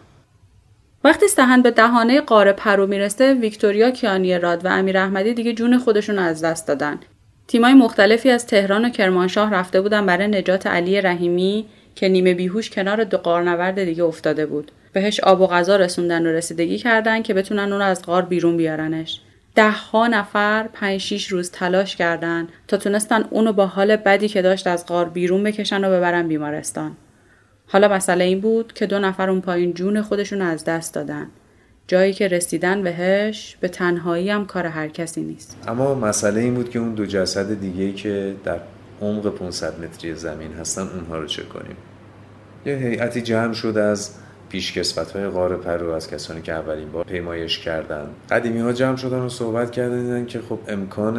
وقتی سهند به دهانه غار پرو میرسه، ویکتوریا کیانی‌راد و امیر احمدی دیگه جون خودشون رو از دست دادن. تیمای مختلفی از تهران و کرمانشاه رفته بودن برای نجات علی رحیمی که نیمه بیهوش کنار دو غارنورد دیگه افتاده بود. بهش آب و غذا رسوندن و رسیدگی کردن که بتونن اون رو از غار بیرون بیارنش. ده ها نفر پنج شیش روز تلاش کردن تا تونستن اونو با حال بدی که داشت از غار بیرون بکشن و ببرن بیمارستان. حالا مسئله این بود که دو نفر اون پایین جون خودشون از دست دادن. جایی که رسیدن بهش به تنهایی هم کار هر کسی نیست. اما مسئله این بود که اون دو جسد دیگه‌ای که در عمق پانصد متری زمین هستن اونها رو چه کنیم. یه هیئتی جمع شد از پیشکسوت‌های غار پرو، از کسانی که اولین بار پیمایش کردن. قدیمی‌ها جمع شدن و صحبت کردن دیدن که خب امکان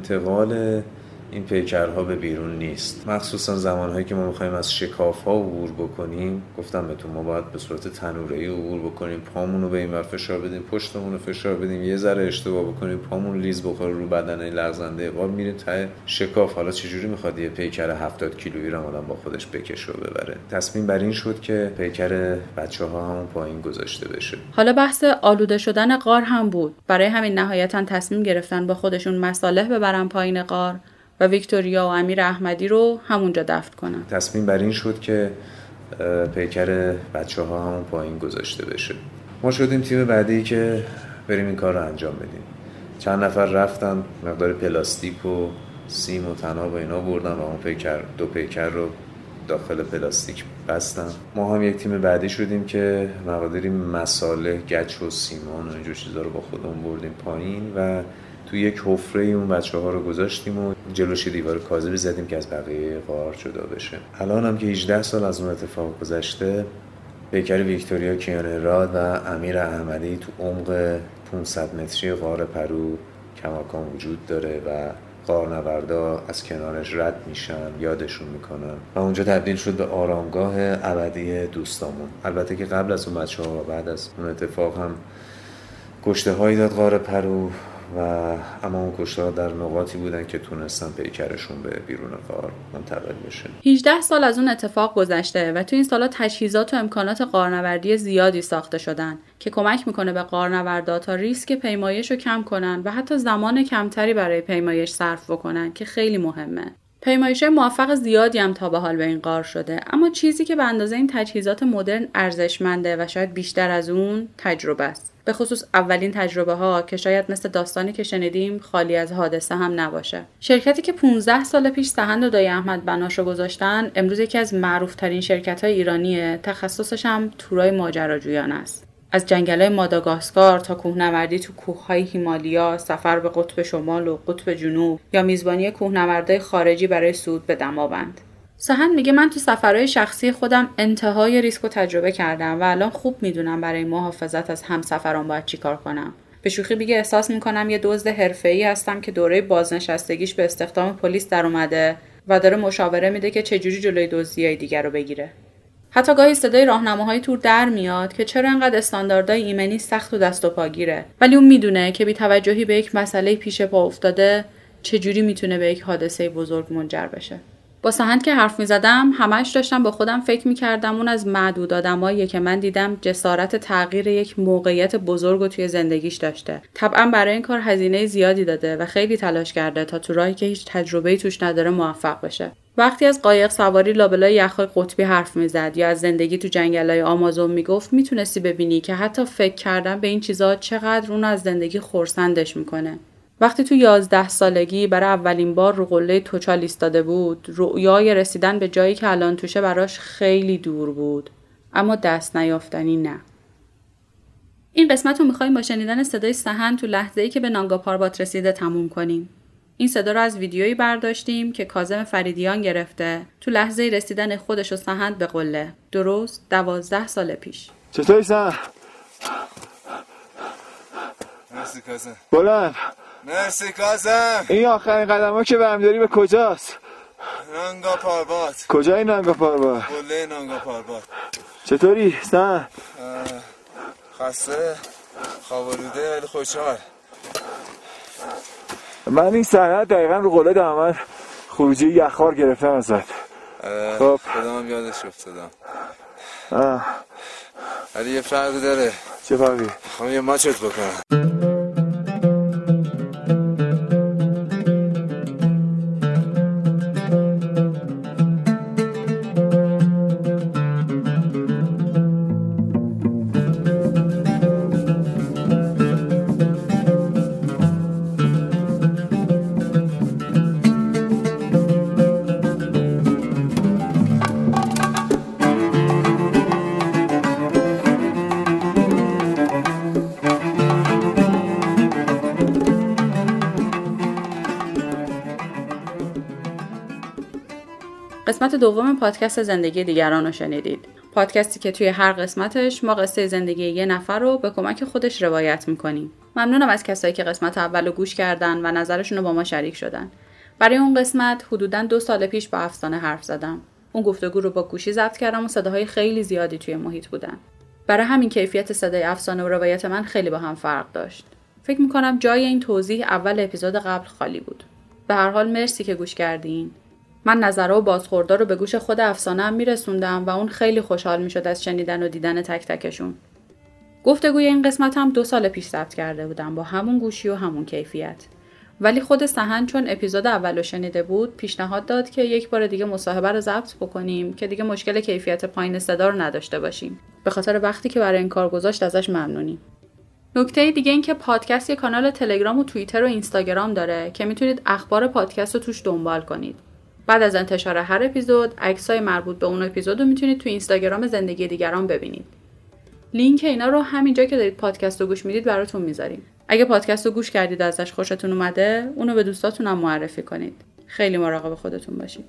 انتقال این پیکرها به بیرون نیست، مخصوصا زمانهایی که ما می‌خوایم از شکاف‌ها عبور بکنیم. گفتم بهتون ما باید به صورت تنوره‌ای عبور بکنیم، پامون رو به این ور فشار بدیم، پشتمون رو فشار بدیم، یه ذره اشتباه بکنیم پامون لیز بخوره رو بدن لغزنده غار، میریم ته شکاف. حالا چجوری می‌خواد یه پیکر هفتاد کیلویی رو آدم با خودش بکشه و ببره؟ تصمیم بر این شد که پیکر بچه‌ها همون پایین گذاشته بشه. حالا بحث آلوده شدن غار هم بود. برای همین نهایتاً تصمیم گرفتن با خودشون مصالح ببرن پایین غار و ویکتوریا و امیر احمدی رو همونجا دفن کنن. تصمیم بر این شد که پیکر بچه ها همون پایین گذاشته بشه. ما شدیم تیم بعدی که بریم این کار رو انجام بدیم. چند نفر رفتن مقدار پلاستیک و سیم و طناب و اینا بردن و اون پیکر دو پیکر رو داخل پلاستیک بستن. ما هم یک تیم بعدی شدیم که مقادیری مصالح، گچ و سیمان و اینجور چیزا رو با خودمون بردیم پایین و تو یک حفره اون بچه‌ها رو گذاشتیم و جلوش دیوار کاذبی زدیم که از بقیه غار جدا بشه. الان هم که هجده سال از اون اتفاق گذشته، پیکر ویکتوریا کیانی‌راد و امیر احمدی تو عمق پانصد متری غار پرو کماکان وجود داره و قارنوردا از کنارش رد میشن، یادشون میکنن و اونجا تبدیل شد به آرامگاه ابدی دوستامون. البته که قبل از اون بچه‌ها و بعد از اون اتفاق هم کشته هایی داد غار پرو و اما اون کشته ها در نقاطی بودن که تونستن پیکرشون به بیرون غار منتقل بشه. هجده سال از اون اتفاق گذشته و تو این سالا تجهیزات و امکانات غارنوردی زیادی ساخته شدن که کمک میکنه به غارنوردا تا ریسک پیمایش رو کم کنن و حتی زمان کمتری برای پیمایش صرف بکنن که خیلی مهمه. پیمایش موفق زیادی هم تا به حال به این غار شده، اما چیزی که به اندازه این تجهیزات مدرن ارزشمنده و شاید بیشتر از اون تجربه است. به خصوص اولین تجربه ها که شاید مثل داستانی که شنیدیم خالی از حادثه هم نباشه. شرکتی که پانزده سال پیش سهند و دایی احمد بناشو گذاشتن امروز یکی از معروف ترین شرکت های ایرانیه. تخصصش هم تورای ماجراجویانه است. از جنگل‌های ماداگاسکار تا کوهنوردی تو کوه‌های هیمالیا، سفر به قطب شمال و قطب جنوب یا میزبانی کوهنوردای خارجی برای صعود به دماوند. سهند میگه من تو سفرهای شخصی خودم انتهای ریسک رو تجربه کردم و الان خوب میدونم برای محافظت از همسفران باید چیکار کنم. به شوخی میگه احساس میکنم یه دزد حرفه‌ای هستم که دوره بازنشستگیش به استخدام پلیس در اومده و داره مشاوره میده که چجوری جلوی دزدیای دیگر رو بگیره. حتی گاهی صدای راهنماهای تور در میاد که چرا انقدر استانداردهای ایمنی سخت و دست و پاگیره، ولی اون میدونه که بی توجهی به یک مسئله پیش پا افتاده چجوری میتونه به یک حادثه بزرگ منجر بشه. با سهند که حرف میزدم همش داشتم با خودم فکر میکردم اون از معدود آدماییه که من دیدم جسارت تغییر یک موقعیت بزرگ رو توی زندگیش داشته. طبعا برای این کار هزینه زیادی داده و خیلی تلاش کرده تا تو راهی که هیچ تجربه‌ای توش نداره موفق بشه. وقتی از قایق سواری لابلای یخ‌های قطبی حرف میزد یا از زندگی تو جنگل‌های آمازون میگفت، میتونستی ببینی که حتی فکر کردن به این چیزا چقدر اون از زندگی خرسندش میکنه. وقتی تو یازده سالگی برای اولین بار رو قله توچال ایستاده بود، رؤیای رسیدن به جایی که الان توشه براش خیلی دور بود، اما دست نیافتنی نه. این قسمت رو می‌خوایم با شنیدن صدای سهند تو لحظه‌ای که به نانگا پاربات رسیده تموم کنیم. این صدا رو از ویدیویی برداشتیم که کاظم فریدیان گرفته تو لحظه رسیدن خودش و سهند به قله، درست دوازده سال پیش. چطوری سهند؟ مرسی کاظم. بلند. مرسی کاظم. این آخرین قدم‌ها که برمی داری به کجاست؟ نانگا پاربات. کجای نانگا پاربات؟ قله نانگا پاربات. چطوری سهند؟ خسته، خوابالوده ولی خوشحال. من این سهند دقیقا رو قله دامن خروجی یخوار گرفتم ازت. خب خودم هم یادش افتادم. ولی یه فرقی داره. چه فرقی؟ خواهم یه ماچت بکنم. قسمت دوم پادکست زندگی دیگران رو شنیدید. پادکستی که توی هر قسمتش ما قصه زندگی یه نفر رو به کمک خودش روایت میکنیم. ممنونم از کسایی که قسمت اول رو گوش کردن و نظرشون رو با ما شریک شدن. برای اون قسمت حدوداً دو سال پیش با افسانه حرف زدم. اون گفتگو رو با گوشی ضبط کردم و صداهای خیلی زیادی توی محیط بودن. برای همین کیفیت صدای افسانه و روایت من خیلی با هم فرق داشت. فکر میکنم جای این توضیح اول اپیزود قبل خالی بود. به هر حال مرسی که گوش کردین. من نظرها و بازخوردها رو به گوش خود افسانه هم میرسوندم و اون خیلی خوشحال میشد از شنیدن و دیدن تک تکشون. گفتگوی این قسمت هم دو سال پیش ضبط کرده بودم با همون گوشی و همون کیفیت. ولی خود سهند چون اپیزود اول رو شنیده بود پیشنهاد داد که یک بار دیگه مصاحبه رو ضبط بکنیم که دیگه مشکل کیفیت پایین صدا رو نداشته باشیم. به خاطر وقتی که برای این کار گذاشت ازش ممنونیم. نکته دیگه این که پادکست یه کانال تلگرام و توییتر و اینستاگرام داره که میتونید اخبار پادکست رو توش دنبال کنید. بعد از انتشار هر اپیزود عکسای مربوط به اون اپیزود رو میتونید تو اینستاگرام زندگی دیگران ببینید. لینک اینا رو همینجا که دارید پادکست رو گوش میدید براتون میذاریم. اگه پادکست رو گوش کردید ازش خوشتون اومده، اونو به دوستاتون هم معرفی کنید. خیلی مراقب خودتون باشید.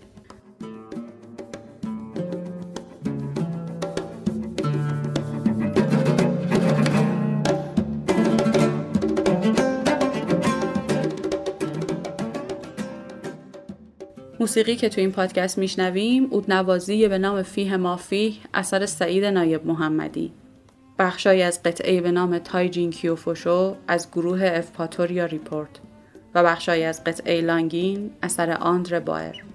موسیقی که تو این پادکست میشنویم اودنوازی به نام فیه ما فیه اثر سعید نایب محمدی. بخشایی از قطعه به نام تایجین کیوفوشو از گروه افپاتوریا ریپورت و بخشایی از قطعه لانگین اثر آندره بایر.